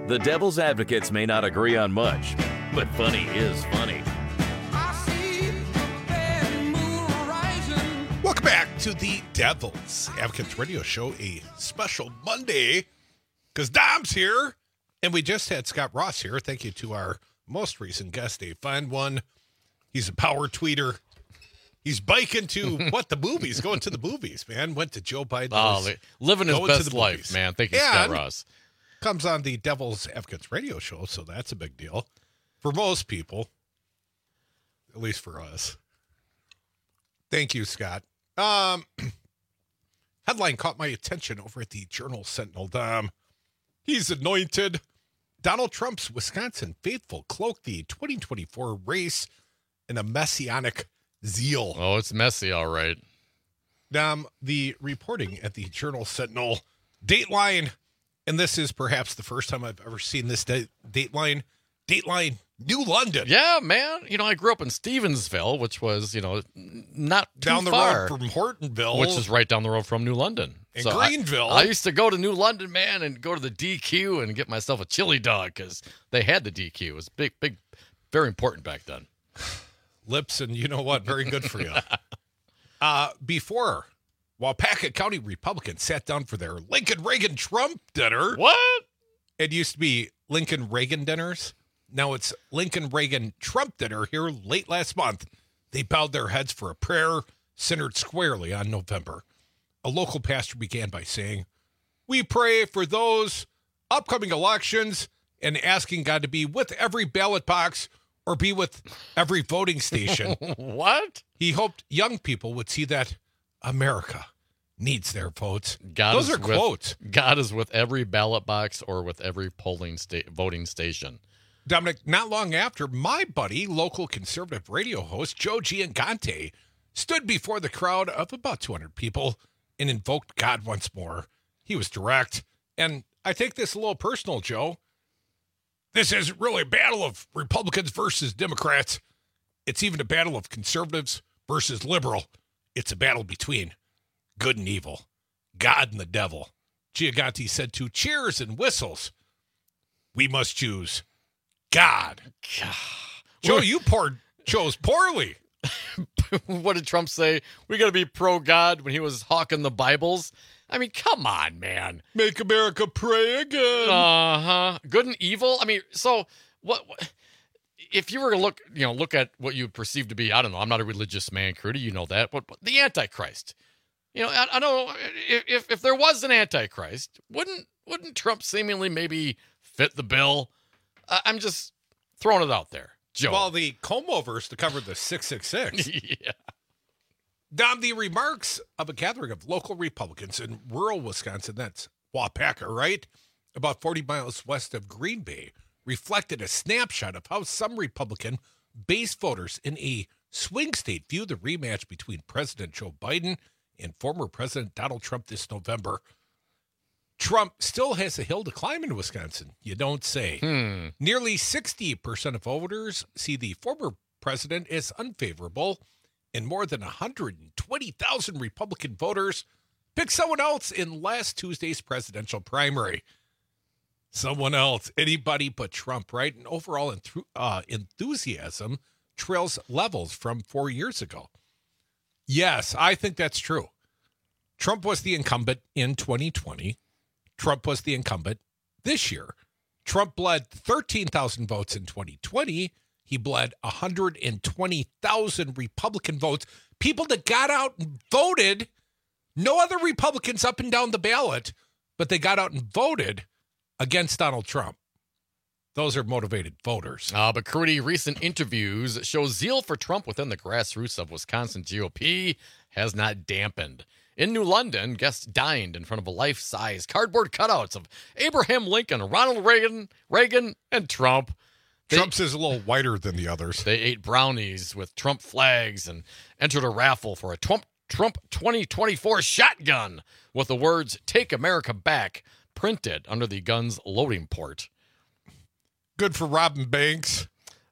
The Devil's Advocates may not agree on much, but funny is funny. Welcome back to the Devil's Advocates Radio Show, a special Monday, because Dom's here, and we just had Scott Ross here. Thank you to our most recent guest, a fine one. He's a power tweeter. He's biking to, what, the movies, going to the movies, man. Went to Joe Biden. Oh, living his best life, movies. man. Thank you, and Scott Ross. Comes on the Devil's Advocates Radio Show, so that's a big deal. For most people, at least for us. Thank you, Scott. Um, headline caught my attention over at the Journal Sentinel. Dom, he's anointed. Donald Trump's Wisconsin faithful cloaked the twenty twenty-four race in a messianic zeal. Oh, it's messy, all right. Dom, the reporting at the Journal Sentinel, Dateline, and this is perhaps the first time I've ever seen this da- Dateline, Dateline, New London. Yeah, man. You know, I grew up in Stevensville, which was, you know, not too down the far, road from Hortonville, which is right down the road from New London. And so Greenville. I, I used to go to New London, man, and go to the D Q and get myself a chili dog because they had the D Q. It was big, big, very important back then. Lips, and you know what? Very good for you. uh, before, Waupaca County Republicans sat down for their Lincoln Reagan Trump dinner. What? It used to be Lincoln Reagan dinners. Now it's Lincoln Reagan Trump dinner here late last month. They bowed their heads for a prayer centered squarely on November. A local pastor began by saying, "We pray for those upcoming elections and asking God to be with every ballot box or be with every voting station." What? He hoped young people would see that America needs their votes. God Those is are with, quotes. God is with every ballot box or with every polling sta- voting station. Dominic, not long after, my buddy, local conservative radio host Joe Giangante, stood before the crowd of about two hundred people and invoked God once more. He was direct, and I take this a little personal, Joe. This isn't really a battle of Republicans versus Democrats. It's even a battle of conservatives versus liberal. It's a battle between good and evil, God and the devil. Gianganti said to cheers and whistles, "We must choose God." God. Joe, you poured, chose poorly. What did Trump say? We got to be pro-God when he was hawking the Bibles. I mean, come on, man. Make America pray again. Uh-huh. Good and evil? I mean, so what, what if you were to look, you know, look at what you perceive to be, I don't know, I'm not a religious man, Crudy, you know that, but, but the Antichrist. You know, I, I don't know, if if there was an Antichrist, wouldn't wouldn't Trump seemingly maybe fit the bill? Uh, I'm just throwing it out there, Joe. Well, the comb-overs to cover the six six six. Yeah. Dom, the remarks of a gathering of local Republicans in rural Wisconsin, that's Waupaca, right? About forty miles west of Green Bay, reflected a snapshot of how some Republican base voters in a swing state view the rematch between President Joe Biden and former President Donald Trump this November. Trump still has a hill to climb in Wisconsin, you don't say. Hmm. Nearly sixty percent of voters see the former president as unfavorable, and more than one hundred twenty thousand Republican voters picked someone else in last Tuesday's presidential primary. Someone else, anybody but Trump, right? And overall enth- uh, enthusiasm trails levels from four years ago. Yes, I think that's true. Trump was the incumbent in twenty twenty. Trump was the incumbent this year. Trump bled thirteen thousand votes in twenty twenty. He bled one hundred twenty thousand Republican votes. People that got out and voted, no other Republicans up and down the ballot, but they got out and voted against Donald Trump. Those are motivated voters. Uh, but Crudy, recent interviews show zeal for Trump within the grassroots of Wisconsin G O P has not dampened. In New London, guests dined in front of a life-size cardboard cutouts of Abraham Lincoln, Ronald Reagan, Reagan, and Trump. They, Trump's is a little whiter than the others. They ate brownies with Trump flags and entered a raffle for a Trump, Trump twenty twenty-four shotgun with the words, "Take America Back," printed under the gun's loading port. Good for robbing banks.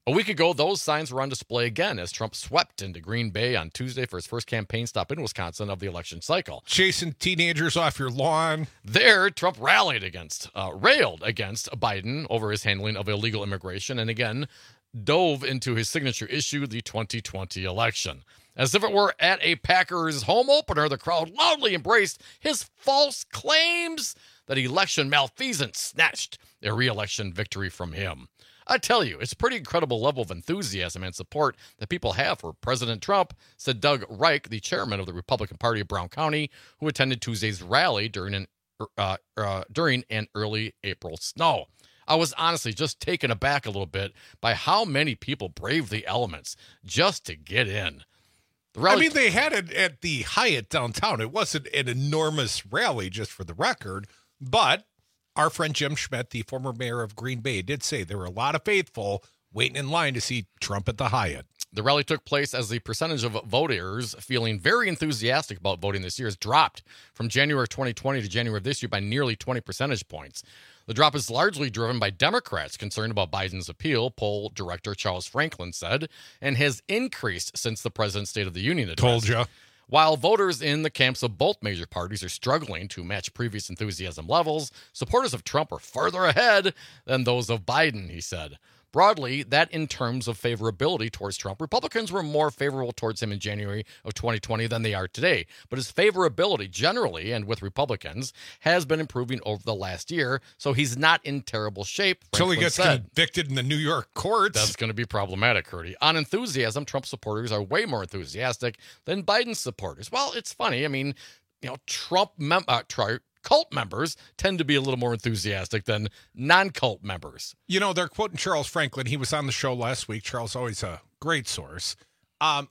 A week ago, those signs were on display again as Trump swept into Green Bay on Tuesday for his first campaign stop in Wisconsin of the election cycle. Chasing teenagers off your lawn. There, Trump rallied against, uh, railed against Biden over his handling of illegal immigration and again dove into his signature issue, the twenty twenty election. As if it were at a Packers home opener, the crowd loudly embraced his false claims that election malfeasance snatched a re-election victory from him. I tell you, it's a pretty incredible level of enthusiasm and support that people have for President Trump, said Doug Reich, the chairman of the Republican Party of Brown County, who attended Tuesday's rally during an uh, uh, during an early April snow. I was honestly just taken aback a little bit by how many people braved the elements just to get in. The rally- I mean, they had it at the Hyatt downtown. It wasn't an enormous rally, just for the record, but our friend Jim Schmidt, the former mayor of Green Bay, did say there were a lot of faithful waiting in line to see Trump at the Hyatt. The rally took place as the percentage of voters feeling very enthusiastic about voting this year has dropped from January twenty twenty to January of this year by nearly twenty percentage points. The drop is largely driven by Democrats concerned about Biden's appeal, poll director Charles Franklin said, and has increased since the president's State of the Union address. Told you. While voters in the camps of both major parties are struggling to match previous enthusiasm levels, supporters of Trump are further ahead than those of Biden, he said. Broadly, that in terms of favorability towards Trump, Republicans were more favorable towards him in January of twenty twenty than they are today. But his favorability generally, and with Republicans, has been improving over the last year, so he's not in terrible shape. Until he Franklin gets said. convicted in the New York courts. That's going to be problematic, Curdy. On enthusiasm, Trump supporters are way more enthusiastic than Biden supporters. Well, it's funny. I mean, you know, Trump mem- uh, try- cult members tend to be a little more enthusiastic than non-cult members. You know, they're quoting Charles Franklin. He was on the show last week. Charles, always a great source. Um,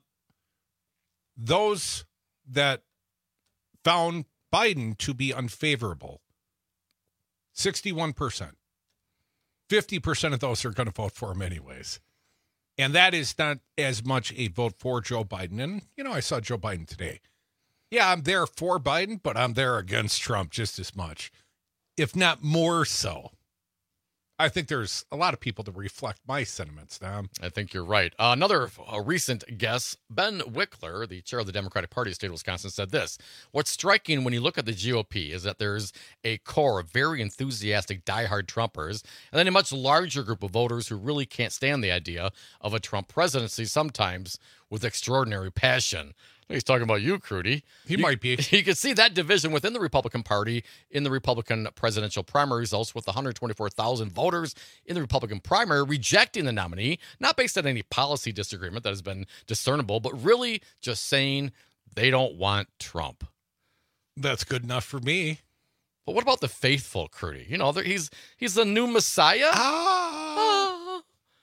those that found Biden to be unfavorable, sixty-one percent. fifty percent of those are going to vote for him anyways. And that is not as much a vote for Joe Biden. And, you know, I saw Joe Biden today. Yeah, I'm there for Biden, but I'm there against Trump just as much, if not more so. I think there's a lot of people that reflect my sentiments, Tom. I think you're right. Uh, another uh, recent guest, Ben Wickler, the chair of the Democratic Party of the state of Wisconsin, said this. What's striking when you look at the G O P is that there's a core of very enthusiastic, diehard Trumpers, and then a much larger group of voters who really can't stand the idea of a Trump presidency, sometimes with extraordinary passion. He's talking about you, Crudy. He you, might be. You can see that division within the Republican Party in the Republican presidential primary results with one hundred twenty-four thousand voters in the Republican primary rejecting the nominee, not based on any policy disagreement that has been discernible, but really just saying they don't want Trump. That's good enough for me. But what about the faithful, Crudy? You know, he's he's the new Messiah. Ah. ah.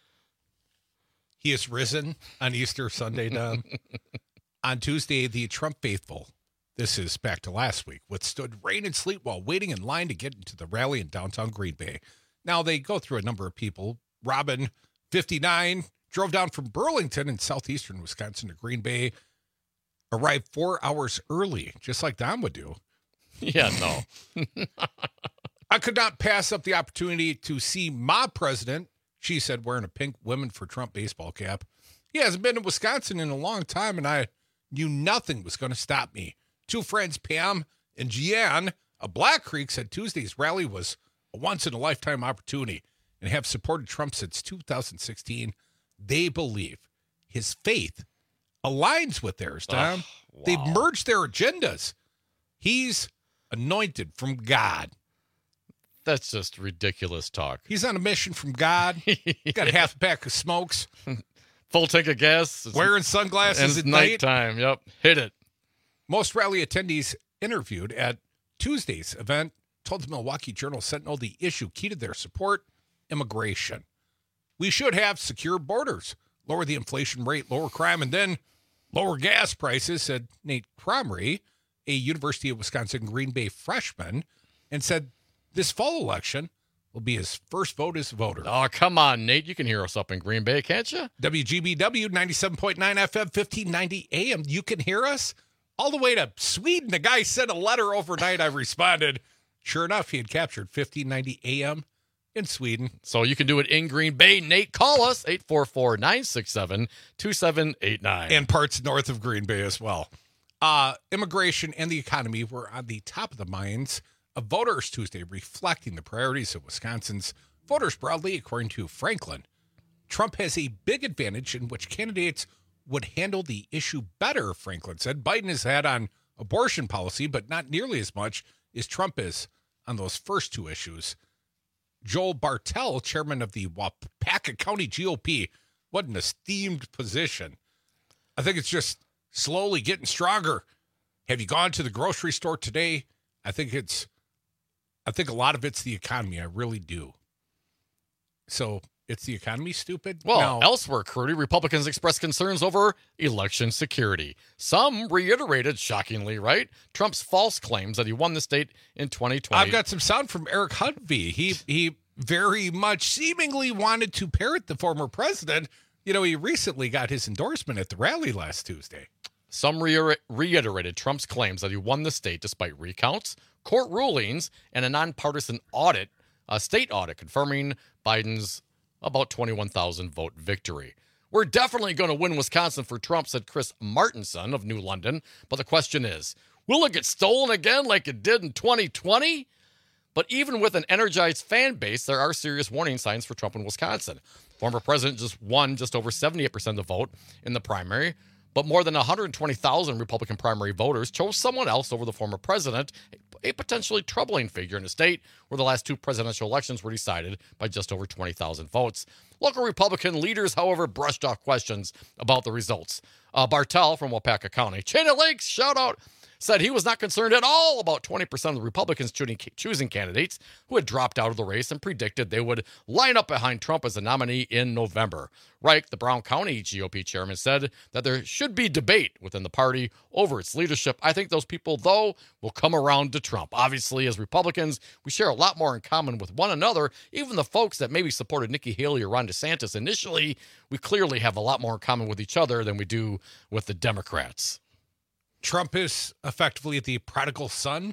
He is risen on Easter Sunday, Don. On Tuesday, the Trump faithful, this is back to last week, withstood rain and sleet while waiting in line to get into the rally in downtown Green Bay. Now, they go through a number of people. Robin, fifty-nine, drove down from Burlington in southeastern Wisconsin to Green Bay, arrived four hours early, just like Don would do. Yeah, no. I could not pass up the opportunity to see my president, she said, wearing a pink Women for Trump baseball cap. He hasn't been to Wisconsin in a long time, and I knew nothing was going to stop me. Two friends, Pam and Jeanne of Black Creek, said Tuesday's rally was a once-in-a-lifetime opportunity and have supported Trump since two thousand sixteen. They believe his faith aligns with theirs, Tom. Oh, wow. They've merged their agendas. He's anointed from God. That's just ridiculous talk. He's on a mission from God. Got a half a pack of smokes. Full tank of gas. It's, Wearing sunglasses at night. Nighttime. Yep. Hit it. Most rally attendees interviewed at Tuesday's event told the Milwaukee Journal Sentinel the issue key to their support, immigration. We should have secure borders, lower the inflation rate, lower crime, and then lower gas prices, said Nate Cromrie, a University of Wisconsin Green Bay freshman, and said this fall election will be his first vote as a voter. Oh, come on, Nate. You can hear us up in Green Bay, can't you? W G B W ninety-seven point nine F M, fifteen ninety A M. You can hear us all the way to Sweden. The guy sent a letter overnight. I responded. Sure enough, he had captured fifteen ninety A M In Sweden. So you can do it in Green Bay. Nate, call us, eight four four, nine six seven, two seven eight nine. And parts north of Green Bay as well. Uh, immigration and the economy were on the top of the minds of voters Tuesday, reflecting the priorities of Wisconsin's voters broadly, according to Franklin. Trump has a big advantage in which candidates would handle the issue better, Franklin said. Biden has had on abortion policy, but not nearly as much as Trump is on those first two issues. Joel Bartel, chairman of the Waupaca County G O P, what an esteemed position. I think it's just slowly getting stronger. Have you gone to the grocery store today? I think it's, I think a lot of it's the economy. I really do. So it's the economy, stupid? Well, no. Elsewhere, Crudy, Republicans expressed concerns over election security. Some reiterated, shockingly, right, Trump's false claims that he won the state in twenty twenty. I've got some sound from Eric Hudvey. He he very much seemingly wanted to parrot the former president. You know, he recently got his endorsement at the rally last Tuesday. Some re- reiterated Trump's claims that he won the state despite recounts, court rulings, and a nonpartisan audit, a state audit confirming Biden's about twenty-one thousand vote victory. We're definitely going to win Wisconsin for Trump, said Chris Martinson of New London. But the question is, will it get stolen again like it did in twenty twenty? But even with an energized fan base, there are serious warning signs for Trump in Wisconsin. Former president just won just over seventy-eight percent of the vote in the primary, but more than one hundred twenty thousand Republican primary voters chose someone else over the former president, a potentially troubling figure in a state where the last two presidential elections were decided by just over twenty thousand votes. Local Republican leaders, however, brushed off questions about the results. Uh, Bartel from Waupaca County, Chain of Lakes, shout out, said he was not concerned at all about twenty percent of the Republicans choosing, choosing candidates who had dropped out of the race and predicted they would line up behind Trump as a nominee in November. Reich, the Brown County G O P chairman, said that there should be debate within the party over its leadership. I think those people, though, will come around to Trump. Obviously, as Republicans, we share a lot more in common with one another. Even the folks that maybe supported Nikki Haley or Ron DeSantis initially, we clearly have a lot more in common with each other than we do with the Democrats. Trump is effectively the prodigal son.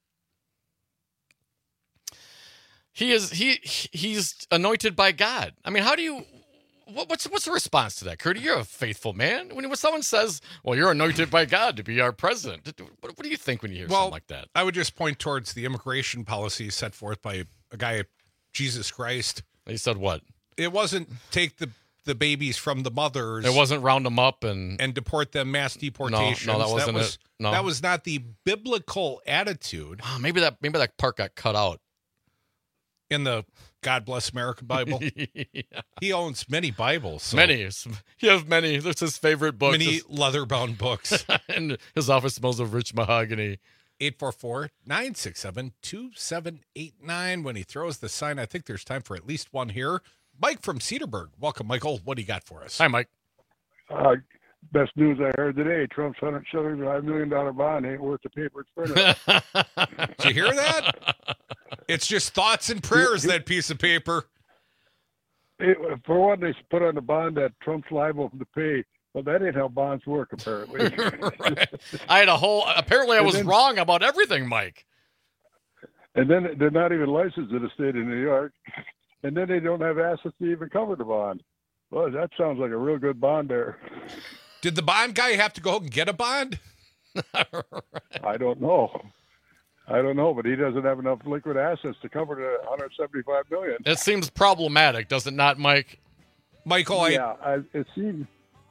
He is he he's anointed by God. I mean, how do you what, what's what's the response to that, Curdy? You're a faithful man. When, when someone says, "Well, you're anointed by God to be our president," what, what do you think when you hear well, something like that? I would just point towards the immigration policy set forth by a guy, Jesus Christ. He said what? It wasn't take the the babies from the mothers. It wasn't round them up and and deport them, mass deportations. No, no that wasn't that was, it. No, that was not the biblical attitude. Oh, maybe that maybe that part got cut out in the God Bless America Bible. Yeah. He owns many Bibles. So. Many. He has many. That's his favorite book. Many leather-bound books. And his office smells of rich mahogany. eight four four, nine six seven, two seven eight nine. When he throws the sign, I think there's time for at least one here. Mike from Cedarburg. Welcome, Michael. What do you got for us? Hi, Mike. Uh, best news I heard today. Trump's one hundred seventy-five million dollars bond ain't worth the paper it's printed. Did you hear that? It's just thoughts and prayers, that piece of paper. It, for one, they put on the bond that Trump's liable to pay. Well, that ain't how bonds work, apparently. Right. I had a whole... Apparently, I was then, wrong about everything, Mike. And then they're not even licensed in the state of New York. And then they don't have assets to even cover the bond. Well, that sounds like a real good bond there. Did the bond guy have to go and get a bond? Right. I don't know. I don't know, but he doesn't have enough liquid assets to cover the one hundred seventy-five million dollars. It seems problematic, does it not, Mike? Michael, yeah, I, it seems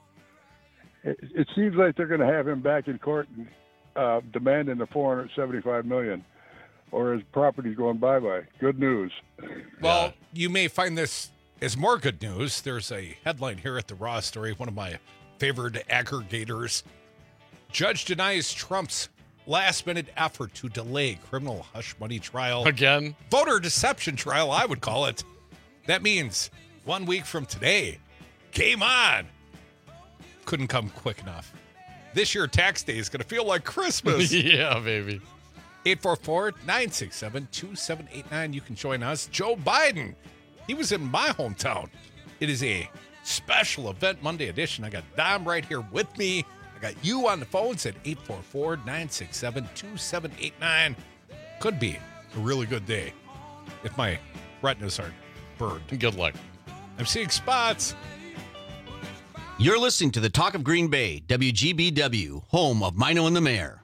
it, it seems like they're going to have him back in court and uh, demanding the four hundred seventy-five million dollars. Or his property's going bye-bye. Good news. Well, yeah. You may find this as more good news. There's a headline here at the Raw Story, one of my favorite aggregators. Judge denies Trump's last-minute effort to delay criminal hush money trial. Again? Voter deception trial, I would call it. That means one week from today. Game on. Couldn't come quick enough. This year, tax day is going to feel like Christmas. Yeah, baby. eight four four, nine six seven, two seven eight nine. You can join us. Joe Biden. He was in my hometown. It is a special event Monday edition. I got Dom right here with me. I got you on the phones at eight four four, nine six seven, two seven eight nine. Could be a really good day if my retinas are burned. Good luck. I'm seeing spots. You're listening to the Talk of Green Bay, W G B W, home of Mino and the Mayor.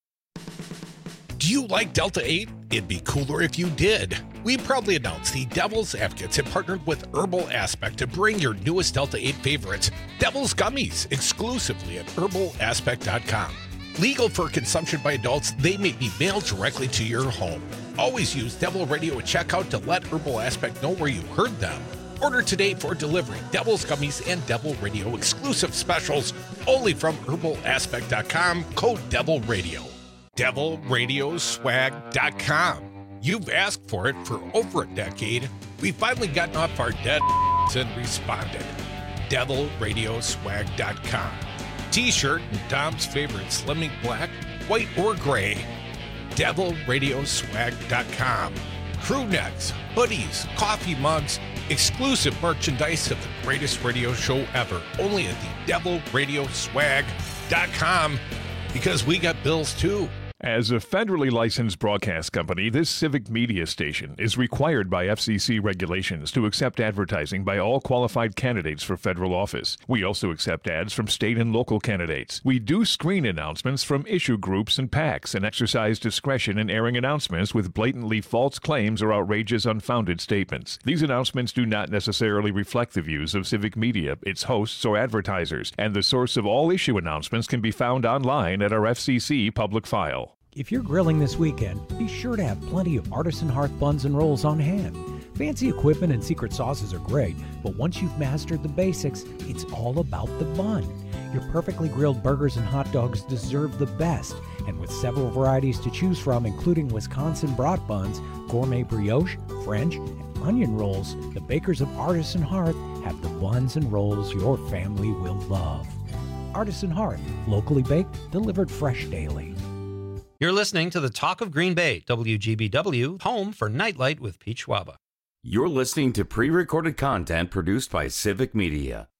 Do you like Delta eight? It'd be cooler if you did. We proudly announce the Devil's Advocates have partnered with Herbal Aspect to bring your newest Delta eight favorites, Devil's Gummies, exclusively at herbal aspect dot com. Legal for consumption by adults, they may be mailed directly to your home. Always use Devil Radio at checkout to let Herbal Aspect know where you heard them. Order today for delivery. Devil's Gummies and Devil Radio exclusive specials only from herbal aspect dot com. Code Devil Radio. devil radio swag dot com. You've asked for it for over a decade. We've finally gotten off our dead and responded. devil radio swag dot com. T-shirt and Dom's favorite Slimming Black, white or gray. devil radio swag dot com. Crew necks, hoodies, coffee mugs, exclusive merchandise of the greatest radio show ever. Only at the devil radio swag dot com, because we got bills too. As a federally licensed broadcast company, this civic media station is required by F C C regulations to accept advertising by all qualified candidates for federal office. We also accept ads from state and local candidates. We do screen announcements from issue groups and PACs and exercise discretion in airing announcements with blatantly false claims or outrageous, unfounded statements. These announcements do not necessarily reflect the views of civic media, its hosts, or advertisers, and the source of all issue announcements can be found online at our F C C public file. If you're grilling this weekend, be sure to have plenty of Artisan Hearth buns and rolls on hand. Fancy equipment and secret sauces are great, but once you've mastered the basics, it's all about the bun. Your perfectly grilled burgers and hot dogs deserve the best, and with several varieties to choose from, including Wisconsin brat buns, gourmet brioche, French, and onion rolls, the bakers of Artisan Hearth have the buns and rolls your family will love. Artisan Hearth, locally baked, delivered fresh daily. You're listening to the Talk of Green Bay, W G B W, home for Nightlight with Pete Schwaba. You're listening to pre-recorded content produced by Civic Media.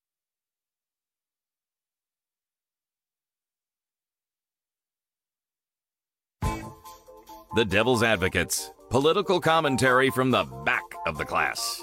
The Devil's Advocates, political commentary from the back of the class.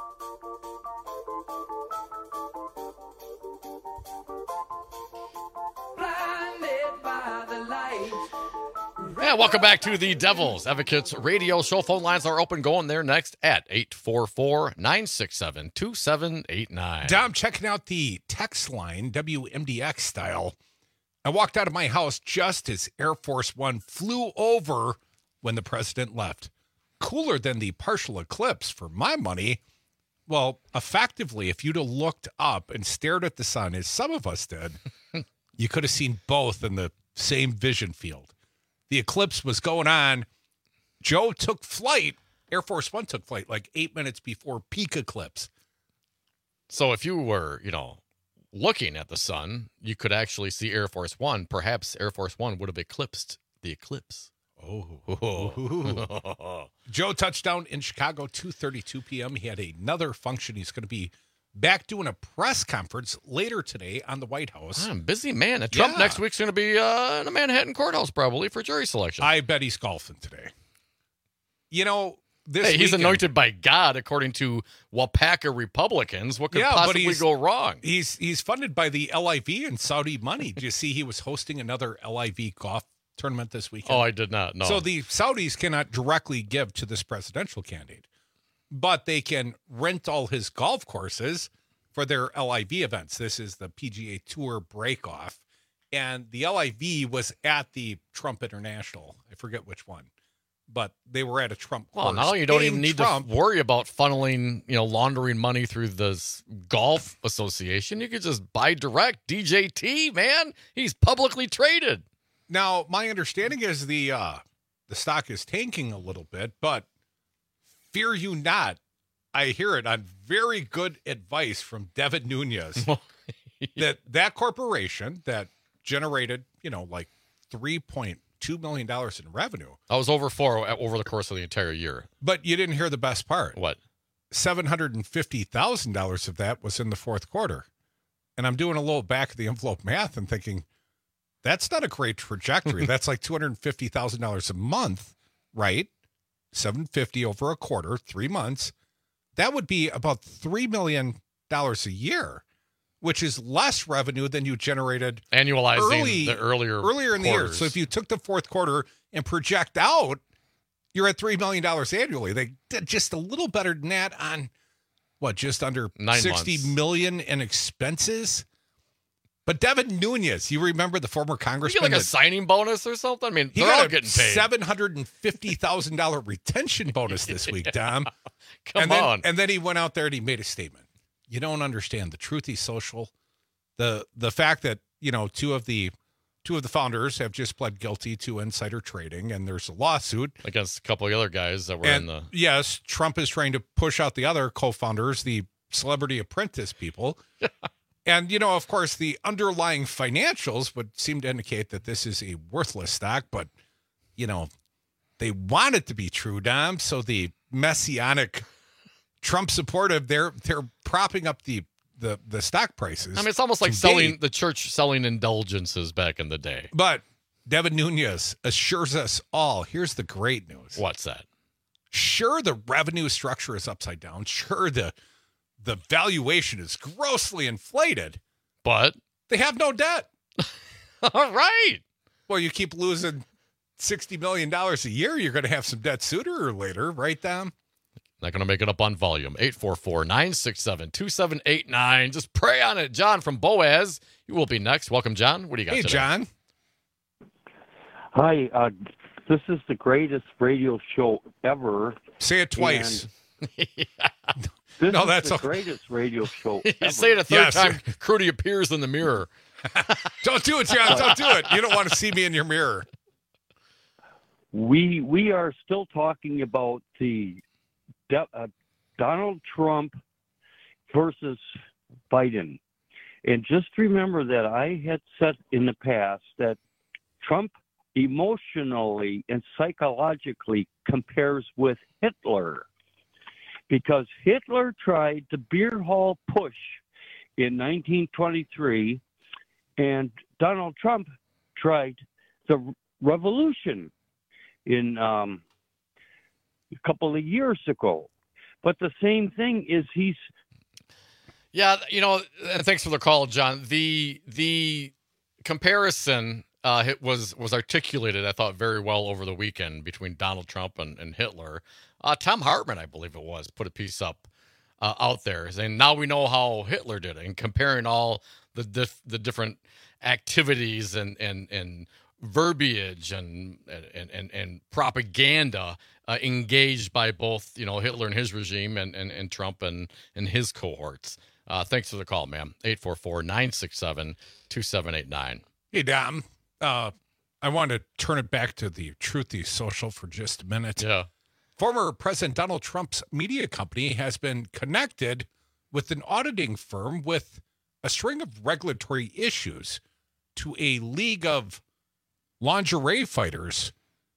Yeah, welcome back to the Devil's Advocates radio show. Phone lines are open, going there next at eight four four, nine six seven, two seven eight nine. Dom, checking out the text line, W M D X style. I walked out of my house just as Air Force One flew over when the president left. Cooler than the partial eclipse for my money. Well, effectively, if you'd have looked up and stared at the sun, as some of us did, you could have seen both in the same vision field. The eclipse was going on. Joe took flight. Air Force One took flight like eight minutes before peak eclipse. So if you were, you know, looking at the sun, you could actually see Air Force One. Perhaps Air Force One would have eclipsed the eclipse. Oh. Joe touched down in Chicago, two thirty-two p.m. He had another function. He's going to be back doing a press conference later today on the White House. I'm busy man. And Trump Yeah. next week's going to be uh, in a Manhattan courthouse probably for jury selection. I bet he's golfing today. You know, this hey, he's weekend- anointed by God, according to Wapaka Republicans. What could Yeah, but possibly he's- go wrong? He's he's funded by the L I V and Saudi money. Did you see he was hosting another L I V golf tournament this weekend? Oh, I did not know. So the Saudis cannot directly give to this presidential candidate, but they can rent all his golf courses for their L I V events. This is the P G A Tour breakoff. And the L I V was at the Trump International. I forget which one, but they were at a Trump Well, course. now you don't even Aimed need Trump. to worry about funneling, you know, laundering money through the s- golf association. You could just buy direct. D J T, man, he's publicly traded. Now, my understanding is the uh, the stock is tanking a little bit, but fear you not, I hear it on very good advice from Devin Nunes that that corporation that generated, you know, like three point two million dollars in revenue. I was over four over the course of the entire year. But you didn't hear the best part. What? seven hundred fifty thousand dollars of that was in the fourth quarter. And I'm doing a little back of the envelope math and thinking, that's not a great trajectory. That's like two hundred fifty thousand dollars a month, right? seven fifty over a quarter, three months, that would be about three million dollars a year, which is less revenue than you generated annualizing early, the earlier earlier in quarters. the year. So if you took the fourth quarter and project out, you're at three million dollars annually. They did just a little better than that on what, just under Nine sixty months. million in expenses. But Devin Nunes, you remember the former You congressman? get like a that- signing bonus or something? I mean, he they're all got a getting paid. seven hundred and fifty thousand dollar retention bonus this week, Dom. Come and then, on. And then he went out there and he made a statement. You don't understand the Truthy Social, the the fact that you know two of the two of the founders have just pled guilty to insider trading, and there's a lawsuit against a couple of other guys that were and in the. yes, Trump is trying to push out the other co-founders, the Celebrity Apprentice people. And, you know, of course, the underlying financials would seem to indicate that this is a worthless stock, but, you know, they want it to be true, Dom. So the messianic Trump supportive, they're they're propping up the the, the stock prices. I mean, it's almost like today. selling the church selling indulgences back in the day. But Devin Nunes assures us all, here's the great news. What's that? Sure, the revenue structure is upside down. Sure, the the valuation is grossly inflated. But they have no debt. All right. Well, you keep losing sixty million dollars a year, you're going to have some debt sooner or later, right, Dom? Not going to make it up on volume. eight four four, nine six seven, two seven eight nine. Just pray on it. John from Boaz, you will be next. Welcome, John. What do you got Hey, today? John. Hi, uh, this is the greatest radio show ever. Say it twice. This No, is that's the okay. greatest radio show You ever. say it a third Yes. time, Crudy appears in the mirror. Don't do it, John. Don't do it. You don't want to see me in your mirror. We we are still talking about the De- uh, Donald Trump versus Biden, and just remember that I had said in the past that Trump emotionally and psychologically compares with Hitler, because Hitler tried the beer hall push in nineteen twenty-three, and Donald Trump tried the revolution in um, a couple of years ago. But the same thing is he's Yeah, you know, and thanks for the call, John. The the comparison uh, it was was articulated, I thought, very well over the weekend between Donald Trump and, and Hitler. Uh, Tom Hartman, I believe it was, put a piece up uh, out there saying, now we know how Hitler did it, and comparing all the dif- the different activities and and and verbiage and and and, and propaganda uh, engaged by both, you know, Hitler and his regime and and, and Trump and and his cohorts. Uh, thanks for the call, ma'am. eight four four, nine six seven, two seven eight nine. Hey, Dom. Uh, I want to turn it back to the Truthy Social for just a minute. Yeah. Former President Donald Trump's media company has been connected with an auditing firm with a string of regulatory issues to a league of lingerie fighters,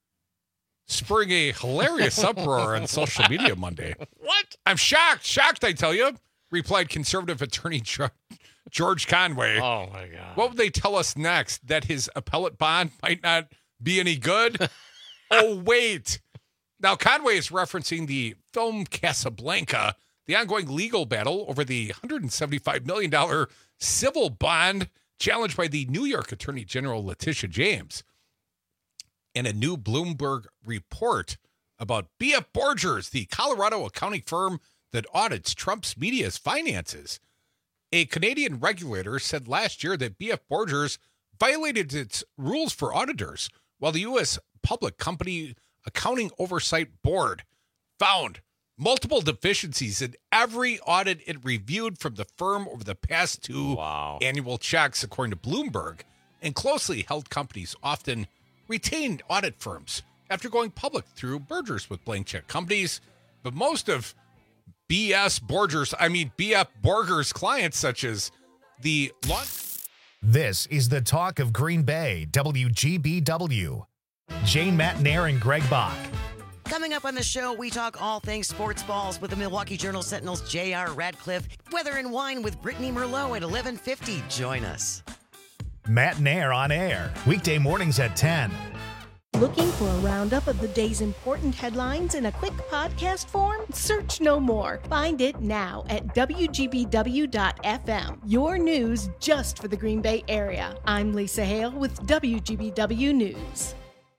spurring a hilarious uproar on social media Monday. What? I'm shocked. Shocked, I tell you, replied conservative attorney Ge- George Conway. Oh, my God. What would they tell us next? That his appellate bond might not be any good? Oh, wait. Now, Conway is referencing the film Casablanca, the ongoing legal battle over the one hundred seventy-five million dollars civil bond challenged by the New York Attorney General Letitia James. In a new Bloomberg report about B F Borgers, the Colorado accounting firm that audits Trump's media's finances, a Canadian regulator said last year that B F Borgers violated its rules for auditors, while the U S Public Company Accounting Oversight Board found multiple deficiencies in every audit it reviewed from the firm over the past two wow. annual checks, according to Bloomberg. And closely held companies often retained audit firms after going public through mergers with blank check companies. But most of B S Borgers, I mean B F Borgers clients, such as the law. This is the talk of Green Bay, W G B W. Jane Matnair and Greg Bach. Coming up on the show, we talk all things sports balls with the Milwaukee Journal Sentinel's J R Radcliffe. Weather and wine with Brittany Merlot at eleven fifty. Join us. Matnair on air, weekday mornings at ten. Looking for a roundup of the day's important headlines in a quick podcast form? Search no more. Find it now at W G B W dot F M. Your news just for the Green Bay area. I'm Lisa Hale with W G B W News.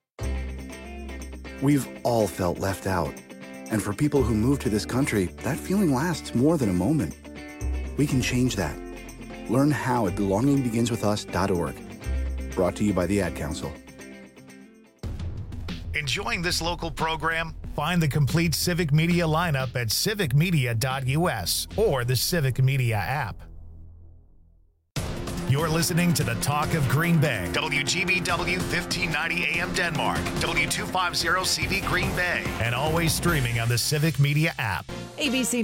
We've all felt left out. And for people who move to this country, that feeling lasts more than a moment. We can change that. Learn how at belonging begins with us dot org. Brought to you by the Ad Council. Enjoying this local program? Find the complete Civic Media lineup at civic media dot U S or the Civic Media app. You're listening to the Talk of Green Bay. W G B W fifteen ninety A M Denmark, W two fifty C V Green Bay, and always streaming on the Civic Media app. A B C